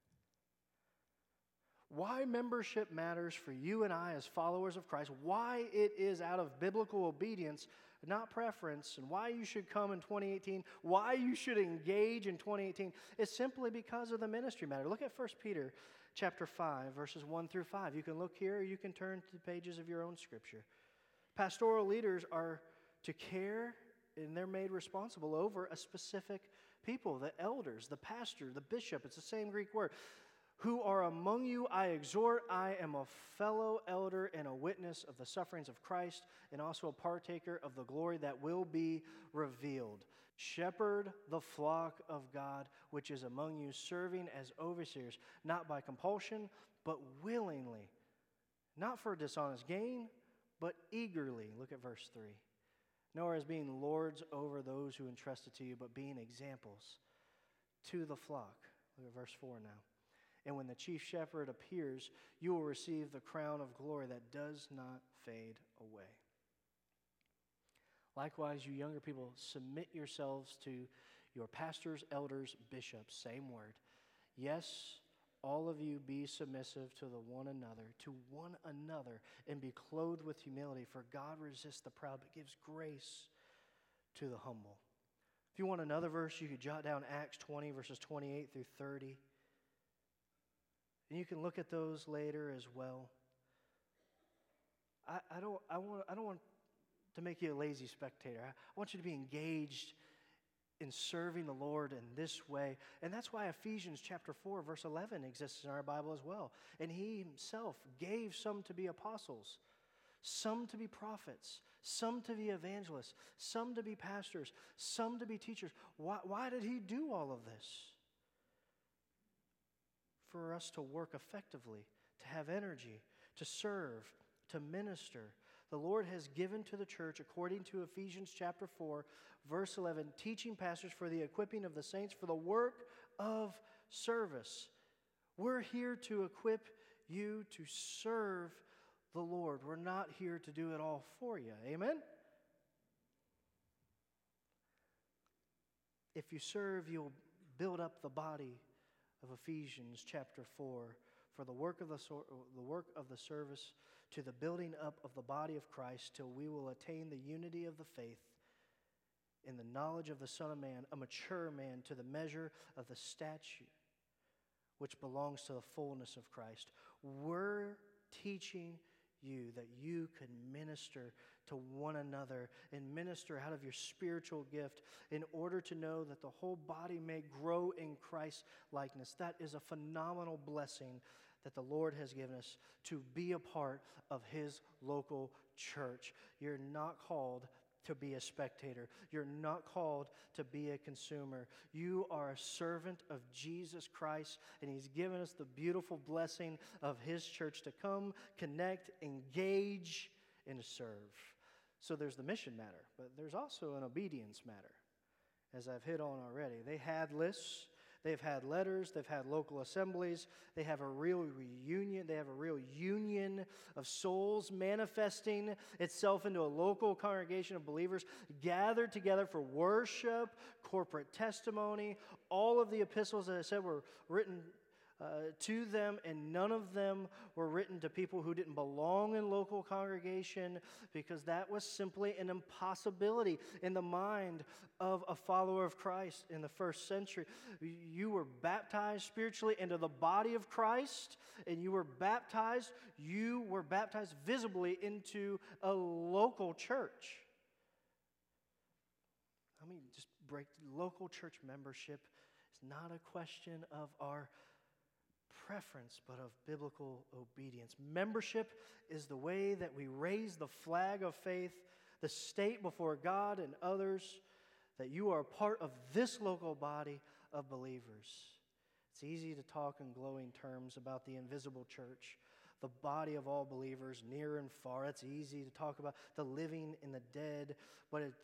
Why membership matters for you and I as followers of Christ, why it is out of biblical obedience, not preference, and why you should come in twenty eighteen, why you should engage in twenty eighteen, is simply because of the ministry matter. Look at First Peter chapter five, verses one through five. You can look here, or you can turn to the pages of your own scripture. Pastoral leaders are to care, and they're made responsible over a specific people, the elders, the pastor, the bishop. It's the same Greek word. Who are among you, I exhort. I am a fellow elder and a witness of the sufferings of Christ, and also a partaker of the glory that will be revealed. Shepherd the flock of God, which is among you, serving as overseers, not by compulsion, but willingly, not for dishonest gain, but eagerly. Look at verse three. Nor as being lords over those who entrusted to you, but being examples to the flock. Look at verse four now. And when the chief shepherd appears, you will receive the crown of glory that does not fade away. Likewise, you younger people, submit yourselves to your pastors, elders, bishops. Same word. Yes, all of you be submissive to the one another, to one another, and be clothed with humility, for God resists the proud, but gives grace to the humble. If you want another verse, you could jot down Acts twenty, verses twenty-eight through thirty. And you can look at those later as well. I, I don't I want I don't want to make you a lazy spectator. I, I want you to be engaged in serving the Lord in this way. And that's why Ephesians chapter four, verse eleven exists in our Bible as well. And he himself gave some to be apostles, some to be prophets, some to be evangelists, some to be pastors, some to be teachers. Why, why did he do all of this? For us to work effectively, to have energy, to serve, to minister. The Lord has given to the church, according to Ephesians chapter four, verse eleven, teaching pastors for the equipping of the saints for the work of service. We're here to equip you to serve the Lord. We're not here to do it all for you. Amen? If you serve, you'll build up the body of Ephesians chapter four, for the work of the, the work of the service to the building up of the body of Christ, till we will attain the unity of the faith in the knowledge of the Son of Man, a mature man, to the measure of the stature which belongs to the fullness of Christ. We're teaching you that you can minister to one another and minister out of your spiritual gift in order to know that the whole body may grow in Christ's likeness. That is a phenomenal blessing that the Lord has given us to be a part of his local church. You're not called to be a spectator. You're not called to be a consumer. You are a servant of Jesus Christ, and he's given us the beautiful blessing of his church to come, connect, engage, and serve. So there's the mission matter, but there's also an obedience matter, as I've hit on already. They had lists. They've had letters, they've had local assemblies, they have a real reunion, they have a real union of souls manifesting itself into a local congregation of believers gathered together for worship, corporate testimony. All of the epistles, as I said, were written uh, to them, and none of them were written to people who didn't belong in local congregation, because that was simply an impossibility in the mind of a follower of Christ in the first century. You were baptized spiritually into the body of Christ, and you were baptized, you were baptized visibly into a local church. I mean, just break local church membership is not a question of our preference, but of biblical obedience. Membership is the way that we raise the flag of faith, the state before God and others, that you are a part of this local body of believers. It's easy to talk in glowing terms about the invisible church, the body of all believers, near and far. It's easy to talk about the living and the dead, but at the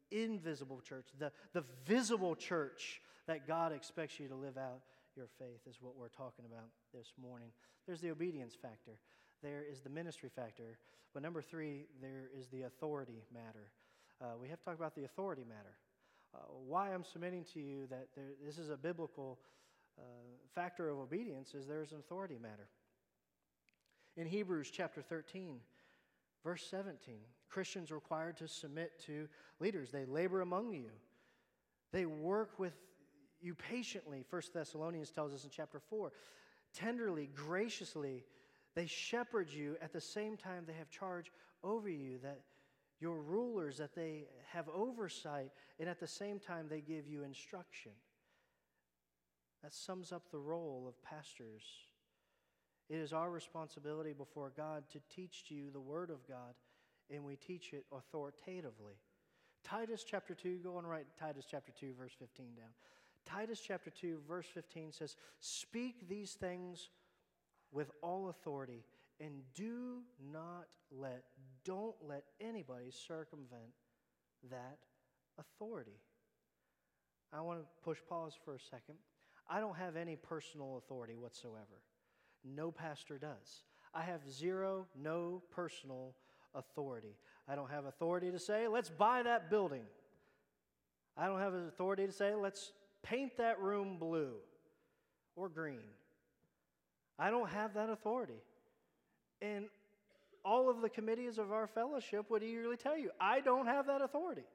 invisible church, the, the visible church that God expects you to live out your faith is what we're talking about this morning. There's the obedience factor. There is the ministry factor. But number three, there is the authority matter. Uh, we have to talk about the authority matter. Uh, why I'm submitting to you that there, this is a biblical uh, factor of obedience is there's an authority matter. In Hebrews chapter thirteen, verse seventeen, Christians are required to submit to leaders. They labor among you. They work with you patiently, First Thessalonians tells us in chapter four. Tenderly, graciously, they shepherd you. At the same time, they have charge over you, that your rulers, that they have oversight, and at the same time, they give you instruction. That sums up the role of pastors. It is our responsibility before God to teach to you the Word of God, and we teach it authoritatively. Titus chapter two, go and write Titus chapter two, verse fifteen down. Titus chapter two, verse fifteen says, "Speak these things with all authority, and do not let, don't let anybody circumvent that authority." I want to push pause for a second. I don't have any personal authority whatsoever. No pastor does. I have zero, no personal authority. I don't have authority to say, let's buy that building. I don't have authority to say, let's paint that room blue or green. I don't have that authority. And all of the committees of our fellowship would eagerly tell you, I don't have that authority.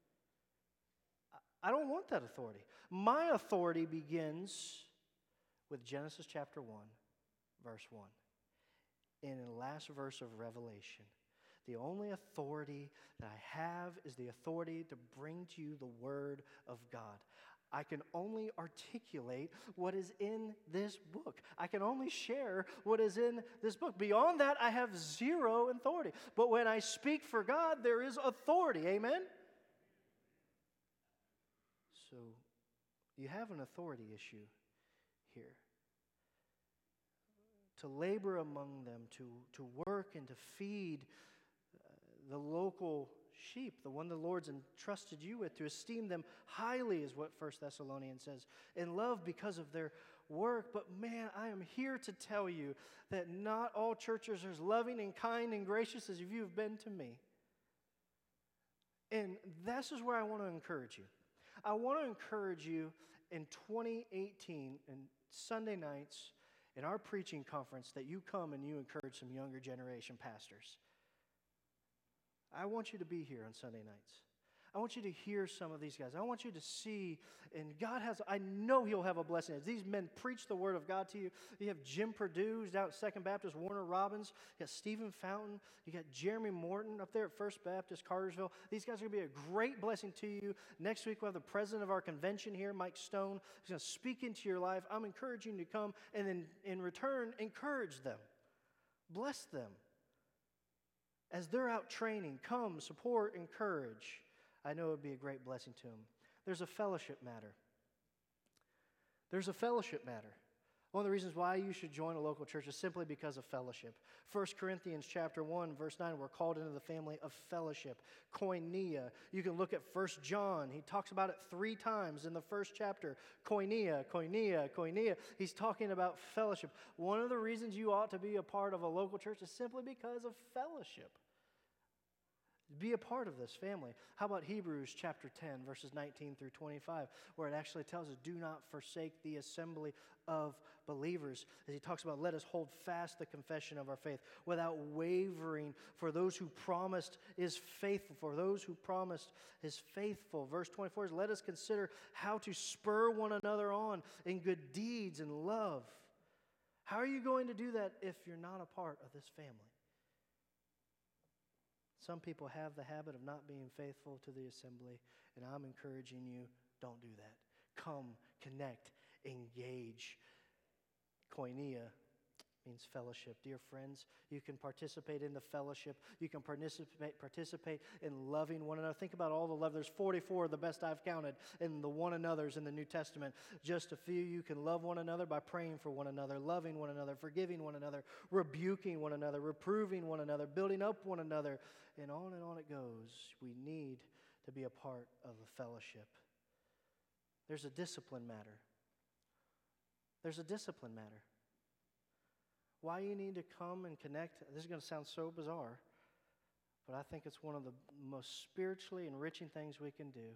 I don't want that authority. My authority begins with Genesis chapter one, verse one. And in the last verse of Revelation, the only authority that I have is the authority to bring to you the Word of God. I can only articulate what is in this book. I can only share what is in this book. Beyond that, I have zero authority. But when I speak for God, there is authority. Amen? So, you have an authority issue here. To labor among them, to, to work and to feed uh, the local sheep, the one the Lord's entrusted you with, to esteem them highly is what First Thessalonians says, and love because of their work. But man, I am here to tell you that not all churches are as loving and kind and gracious as you have been to me. And this is where I want to encourage you. I want to encourage you in twenty eighteen, and Sunday nights, in our preaching conference, that you come and you encourage some younger generation pastors. I want you to be here on Sunday nights. I want you to hear some of these guys. I want you to see, and God has, I know He'll have a blessing. As these men preach the Word of God to you, you have Jim Perdue, who's down at Second Baptist, Warner Robins, you got Stephen Fountain, you got Jeremy Morton up there at First Baptist, Cartersville. These guys are going to be a great blessing to you. Next week, we'll have the president of our convention here, Mike Stone. He's going to speak into your life. I'm encouraging you to come, and then in return, encourage them. Bless them. As they're out training, come, support, encourage. I know it would be a great blessing to them. There's a fellowship matter. There's a fellowship matter. One of the reasons why you should join a local church is simply because of fellowship. First Corinthians chapter one, verse nine, we're called into the family of fellowship, koinonia. You can look at First John. He talks about it three times in the first chapter. Koinonia, koinonia, koinonia. He's talking about fellowship. One of the reasons you ought to be a part of a local church is simply because of fellowship. Be a part of this family. How about Hebrews chapter ten, verses nineteen through twenty-five, where it actually tells us, do not forsake the assembly of believers. As he talks about, let us hold fast the confession of our faith without wavering, for those who promised is faithful. For those who promised is faithful. Verse twenty-four is, let us consider how to spur one another on in good deeds and love. How are you going to do that if you're not a part of this family? Some people have the habit of not being faithful to the assembly, and I'm encouraging you, don't do that. Come, connect, engage. Koinonia means fellowship. Dear friends, you can participate in the fellowship. You can participate participate in loving one another. Think about all the love. There's forty-four, the best I've counted, in the one another's in the New Testament. Just a few. You can love one another by praying for one another, loving one another, forgiving one another, rebuking one another, reproving one another, building up one another, and on and on it goes. We need to be a part of a fellowship. There's a discipline matter. There's a discipline matter. Why you need to come and connect, this is going to sound so bizarre, but I think it's one of the most spiritually enriching things we can do.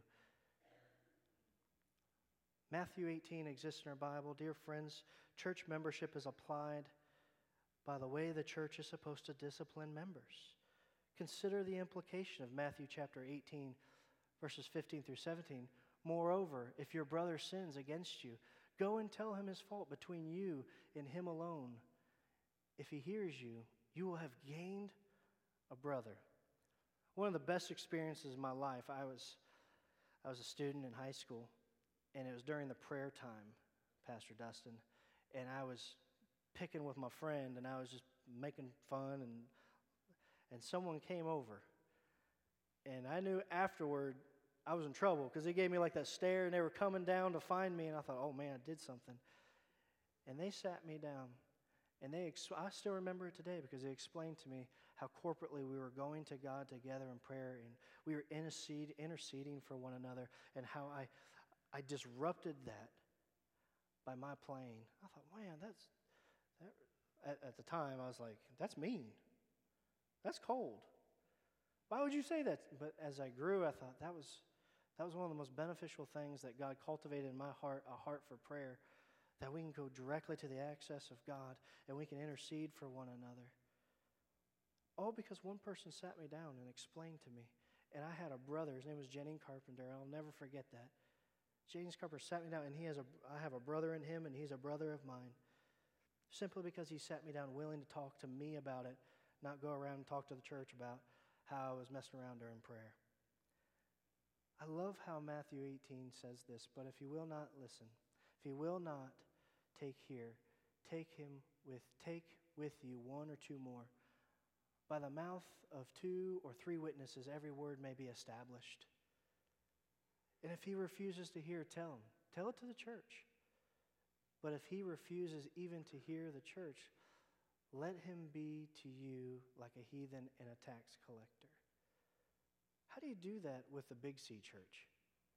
Matthew eighteen exists in our Bible. Dear friends, church membership is applied by the way the church is supposed to discipline members. Consider the implication of Matthew chapter eighteen, verses fifteen through seventeen. Moreover, if your brother sins against you, go and tell him his fault between you and him alone. If he hears you, you will have gained a brother. One of the best experiences of my life, I was, I was a student in high school, and it was during the prayer time, Pastor Dustin, and I was picking with my friend, and I was just making fun, and and someone came over, and I knew afterward I was in trouble because they gave me like that stare, and they were coming down to find me, and I thought, oh man, I did something. And they sat me down, and they ex- I still remember it today because they explained to me how corporately we were going to God together in prayer, and we were intercede, interceding for one another, and how I, I disrupted that by my playing. I thought, man, that's, that, at, at the time, I was like, that's mean. That's cold. Why would you say that? But as I grew, I thought that was that was one of the most beneficial things that God cultivated in my heart, a heart for prayer, that we can go directly to the access of God and we can intercede for one another. All because one person sat me down and explained to me. And I had a brother, his name was Jennings Carpenter, I'll never forget that. Jennings Carpenter sat me down, and he has a, I have a brother in him, and he's a brother of mine. Simply because he sat me down willing to talk to me about it, not go around and talk to the church about how I was messing around during prayer. I love how Matthew eighteen says this, but if you will not listen, if you will not take here, take him with, take with you one or two more. By the mouth of two or three witnesses, every word may be established. And if he refuses to hear, tell him. Tell it to the church. But if he refuses even to hear the church, let him be to you like a heathen and a tax collector. How do you do that with the Big C church?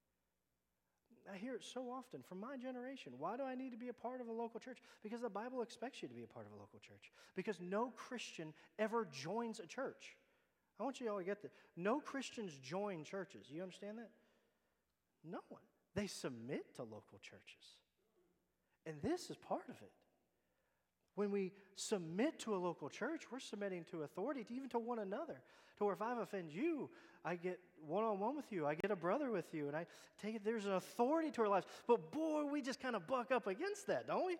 I hear it so often from my generation. Why do I need to be a part of a local church? Because the Bible expects you to be a part of a local church. Because no Christian ever joins a church. I want you all to get that. No Christians join churches. You understand that? No one. They submit to local churches. And this is part of it. When we submit to a local church, we're submitting to authority, to even to one another. To where if I offend you, I get one-on-one with you. I get a brother with you. And I take it, there's an authority to our lives. But boy, we just kind of buck up against that, don't we?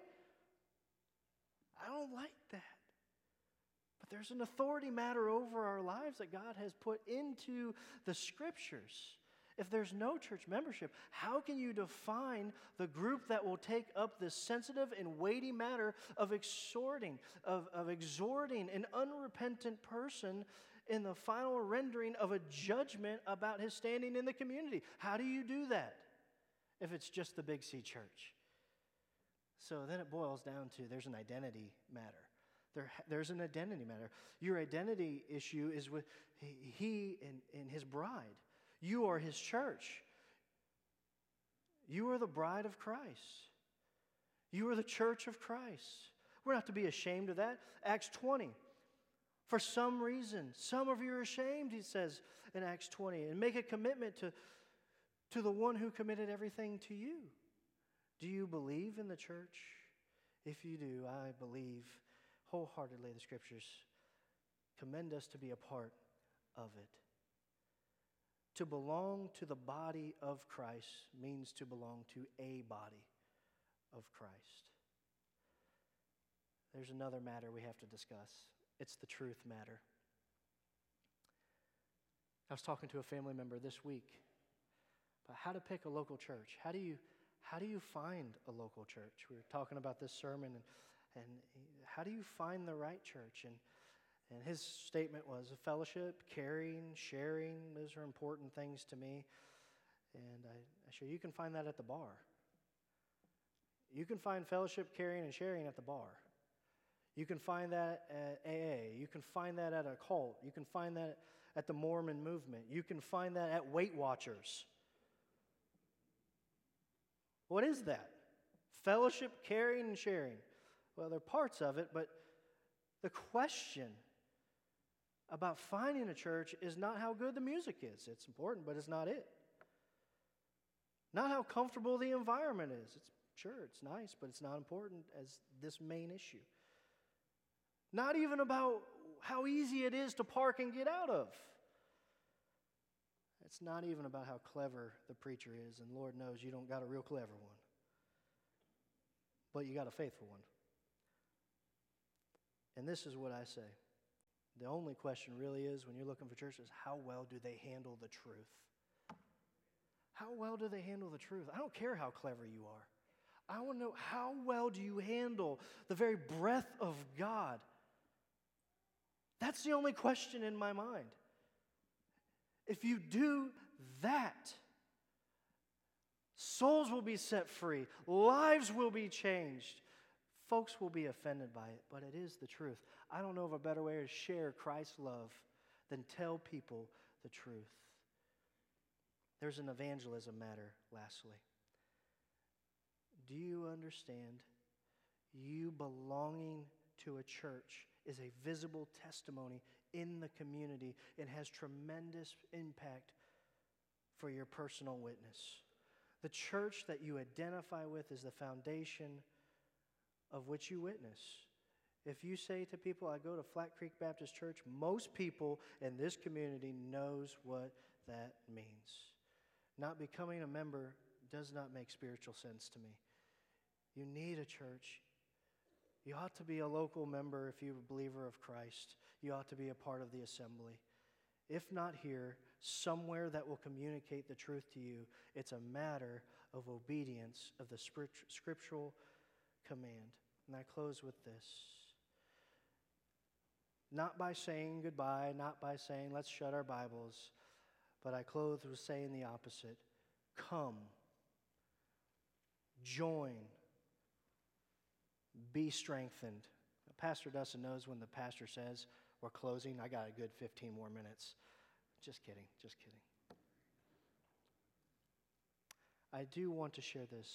I don't like that. But there's an authority matter over our lives that God has put into the Scriptures. If there's no church membership, how can you define the group that will take up this sensitive and weighty matter of exhorting, of, of exhorting an unrepentant person in the final rendering of a judgment about his standing in the community? How do you do that if it's just the Big C church? So then it boils down to there's an identity matter. There, there's an identity matter. Your identity issue is with he and, and his bride. You are his church. You are the bride of Christ. You are the church of Christ. We're not to be ashamed of that. Acts twenty. For some reason, some of you are ashamed, he says in Acts twenty, and make a commitment to, to the one who committed everything to you. Do you believe in the church? If you do, I believe wholeheartedly the Scriptures commend us to be a part of it. To belong to the body of Christ means to belong to a body of Christ. There's another matter we have to discuss. It's the truth matter. I was talking to a family member this week about how to pick a local church. How do you, how do you find a local church? We were talking about this sermon, and, and how do you find the right church? And And his statement was fellowship, caring, sharing. Those are important things to me. And I, I said, you can find that at the bar. You can find fellowship, caring, and sharing at the bar. You can find that at A A. You can find that at a cult. You can find that at the Mormon movement. You can find that at Weight Watchers. What is that? Fellowship, caring, and sharing. Well, they're parts of it, but the question about finding a church is not how good the music is. It's important, but it's not it. Not how comfortable the environment is. It's sure, it's nice, but it's not important as this main issue. Not even about how easy it is to park and get out of. It's not even about how clever the preacher is, and Lord knows you don't got a real clever one. But you got a faithful one. And this is what I say. The only question really is, when you're looking for churches, how well do they handle the truth? How well do they handle the truth? I don't care how clever you are. I want to know, how well do you handle the very breath of God? That's the only question in my mind. If you do that, souls will be set free. Lives will be changed. Folks will be offended by it, but it is the truth. I don't know of a better way to share Christ's love than tell people the truth. There's an evangelism matter, lastly. Do you understand? You belonging to a church is a visible testimony in the community and has tremendous impact for your personal witness. The church that you identify with is the foundation of which you witness. If you say to people, I go to Flat Creek Baptist Church, most people in this community knows what that means. Not becoming a member does not make spiritual sense to me. You need a church. You ought to be a local member if you're a believer of Christ. You ought to be a part of the assembly. If not here, somewhere that will communicate the truth to you. It's a matter of obedience of the scriptural command. And I close with this. Not by saying goodbye, not by saying let's shut our Bibles, but I close with saying the opposite. Come, join, be strengthened. Pastor Dustin knows when the pastor says we're closing, I got a good fifteen more minutes. Just kidding, just kidding. I do want to share this.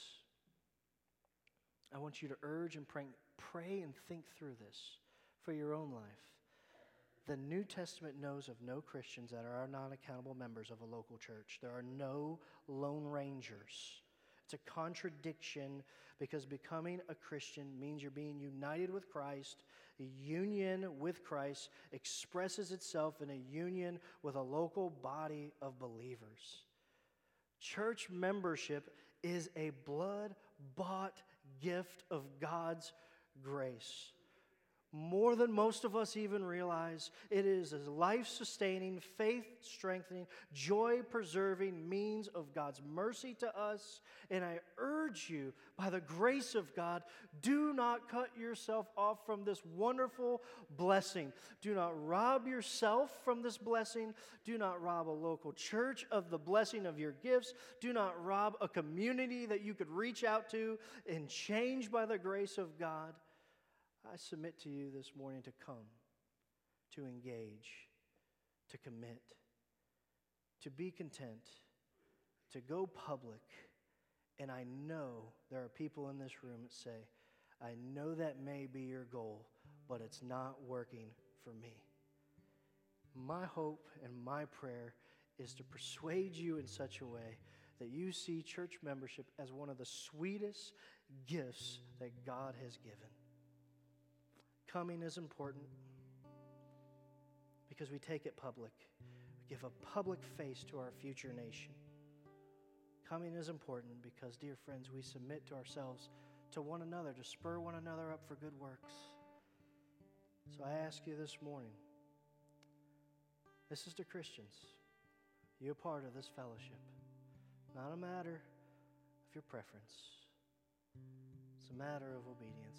I want you to urge and pray, pray and think through this for your own life. The New Testament knows of no Christians that are not accountable members of a local church. There are no lone rangers. It's a contradiction because becoming a Christian means you're being united with Christ. A union with Christ expresses itself in a union with a local body of believers. Church membership is a blood-bought gift of God's grace. More than most of us even realize, it is a life-sustaining, faith-strengthening, joy-preserving means of God's mercy to us. And I urge you, by the grace of God, do not cut yourself off from this wonderful blessing. Do not rob yourself from this blessing. Do not rob a local church of the blessing of your gifts. Do not rob a community that you could reach out to and change by the grace of God. I submit to you this morning to come, to engage, to commit, to be content, to go public. And I know there are people in this room that say, I know that may be your goal, but it's not working for me. My hope and my prayer is to persuade you in such a way that you see church membership as one of the sweetest gifts that God has given. Coming is important because we take it public. We give a public face to our future nation. Coming is important because, dear friends, we submit to ourselves, to one another, to spur one another up for good works. So I ask you this morning, this is to Christians. You're a part of this fellowship. Not a matter of your preference. It's a matter of obedience.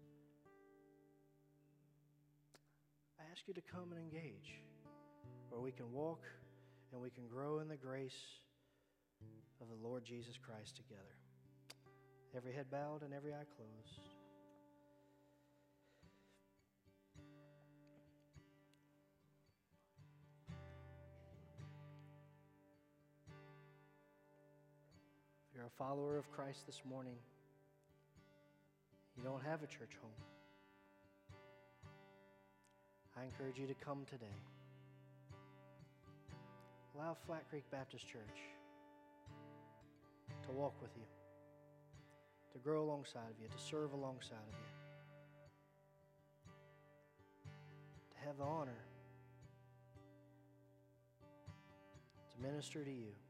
I ask you to come and engage, where we can walk and we can grow in the grace of the Lord Jesus Christ together. Every head bowed and every eye closed. you're a follower of Christ this morning, you don't have a church home, I encourage you to come today. Allow Flat Creek Baptist Church to walk with you, to grow alongside of you, to serve alongside of you, to have the honor to minister to you.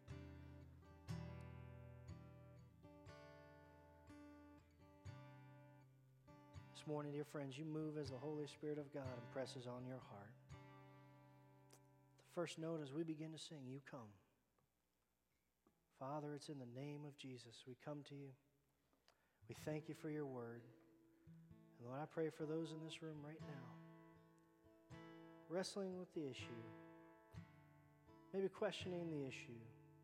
This morning, dear friends, you move as the Holy Spirit of God impresses on your heart. The first note as we begin to sing, you come. Father, it's in the name of Jesus we come to you. We thank you for your word. And Lord, I pray for those in this room right now, wrestling with the issue, maybe questioning the issue.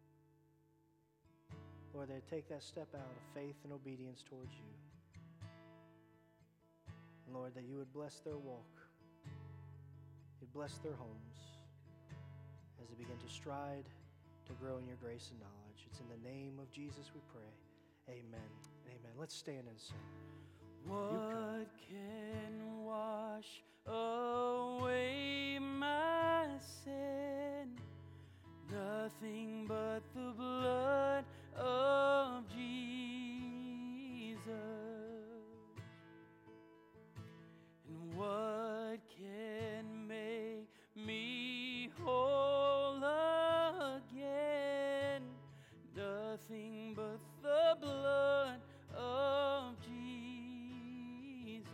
Lord, they take that step out of faith and obedience towards you. And Lord, that you would bless their walk. You'd bless their homes as they begin to stride to grow in your grace and knowledge. It's in the name of Jesus we pray. Amen. Amen. Let's stand and sing. What can wash away my sin? Nothing but the blood of Jesus. And what can make me whole again? Nothing but the blood of Jesus.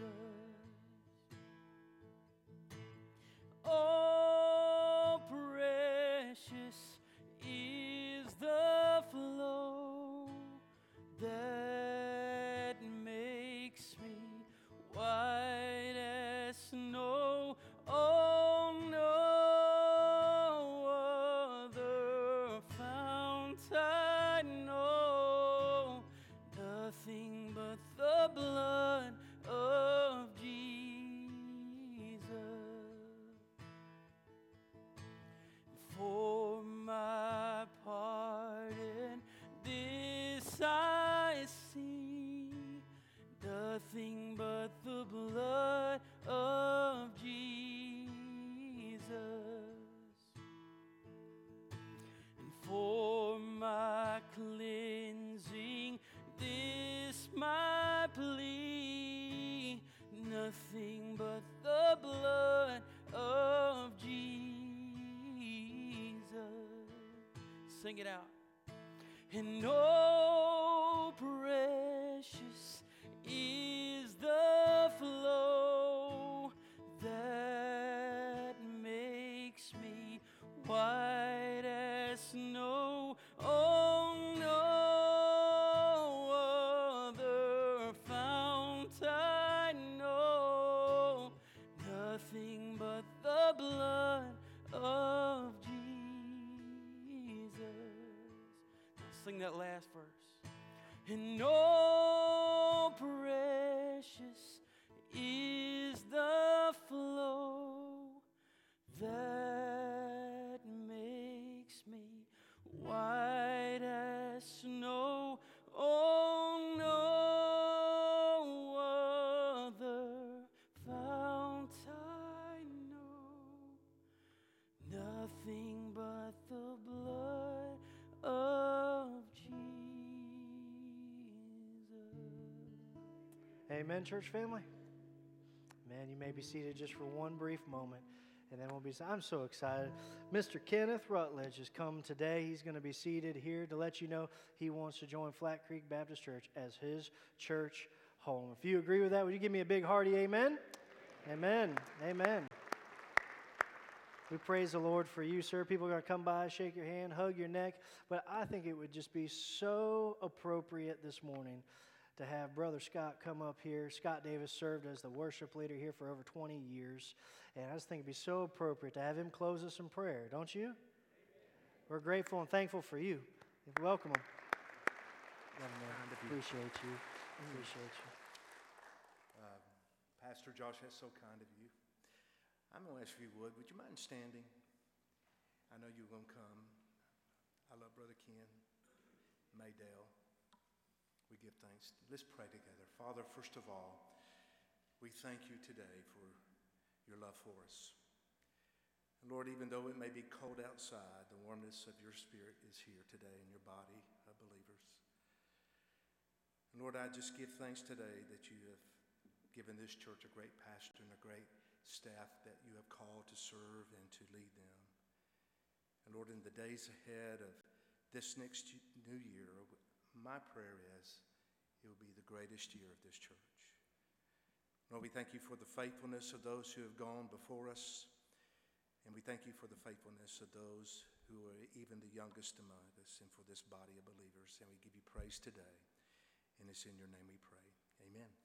Oh, precious is the flow that makes me white as snow. Oh, no other fount I know. Nothing but the blood of Jesus. For my pardon, this I see, nothing but the blood of Jesus. And for my cleansing, this my plea, nothing but the blood of Jesus. Sing it out. And oh, precious is the flow that makes me white as snow. Oh, no other fount I know. Nothing but the blood of Jesus. Sing that last verse. And oh, precious is the flow that makes me white as snow. Oh, no other fount I know. Nothing but the blood of Jesus. Amen, church family. Man, you may be seated just for one brief moment, and then we'll be. I'm so excited. Mister Kenneth Rutledge has come today. He's going to be seated here to let you know he wants to join Flat Creek Baptist Church as his church home. If you agree with that, would you give me a big hearty amen? Amen. Amen. We praise the Lord for you, sir. People are going to come by, shake your hand, hug your neck. But I think it would just be so appropriate this morning to have Brother Scott come up here. Scott Davis served as the worship leader here for over twenty years. And I just think it'd be so appropriate to have him close us in prayer, don't you? We're grateful and thankful for you. Welcome him. Appreciate you. Appreciate you. Uh, Pastor Josh, that's so kind of you. I'm going to ask if you would. Would you mind standing? I know you're going to come. I love Brother Ken, Maydale. thanks. Let's pray together. Father, first of all, we thank you today for your love for us. And Lord, even though it may be cold outside, the warmness of your Spirit is here today in your body of believers. And Lord, I just give thanks today that you have given this church a great pastor and a great staff that you have called to serve and to lead them. And Lord, in the days ahead of this next new year, my prayer is it will be the greatest year of this church. Lord, we thank you for the faithfulness of those who have gone before us. And we thank you for the faithfulness of those who are even the youngest among us and for this body of believers. And we give you praise today. And it's in your name we pray. Amen.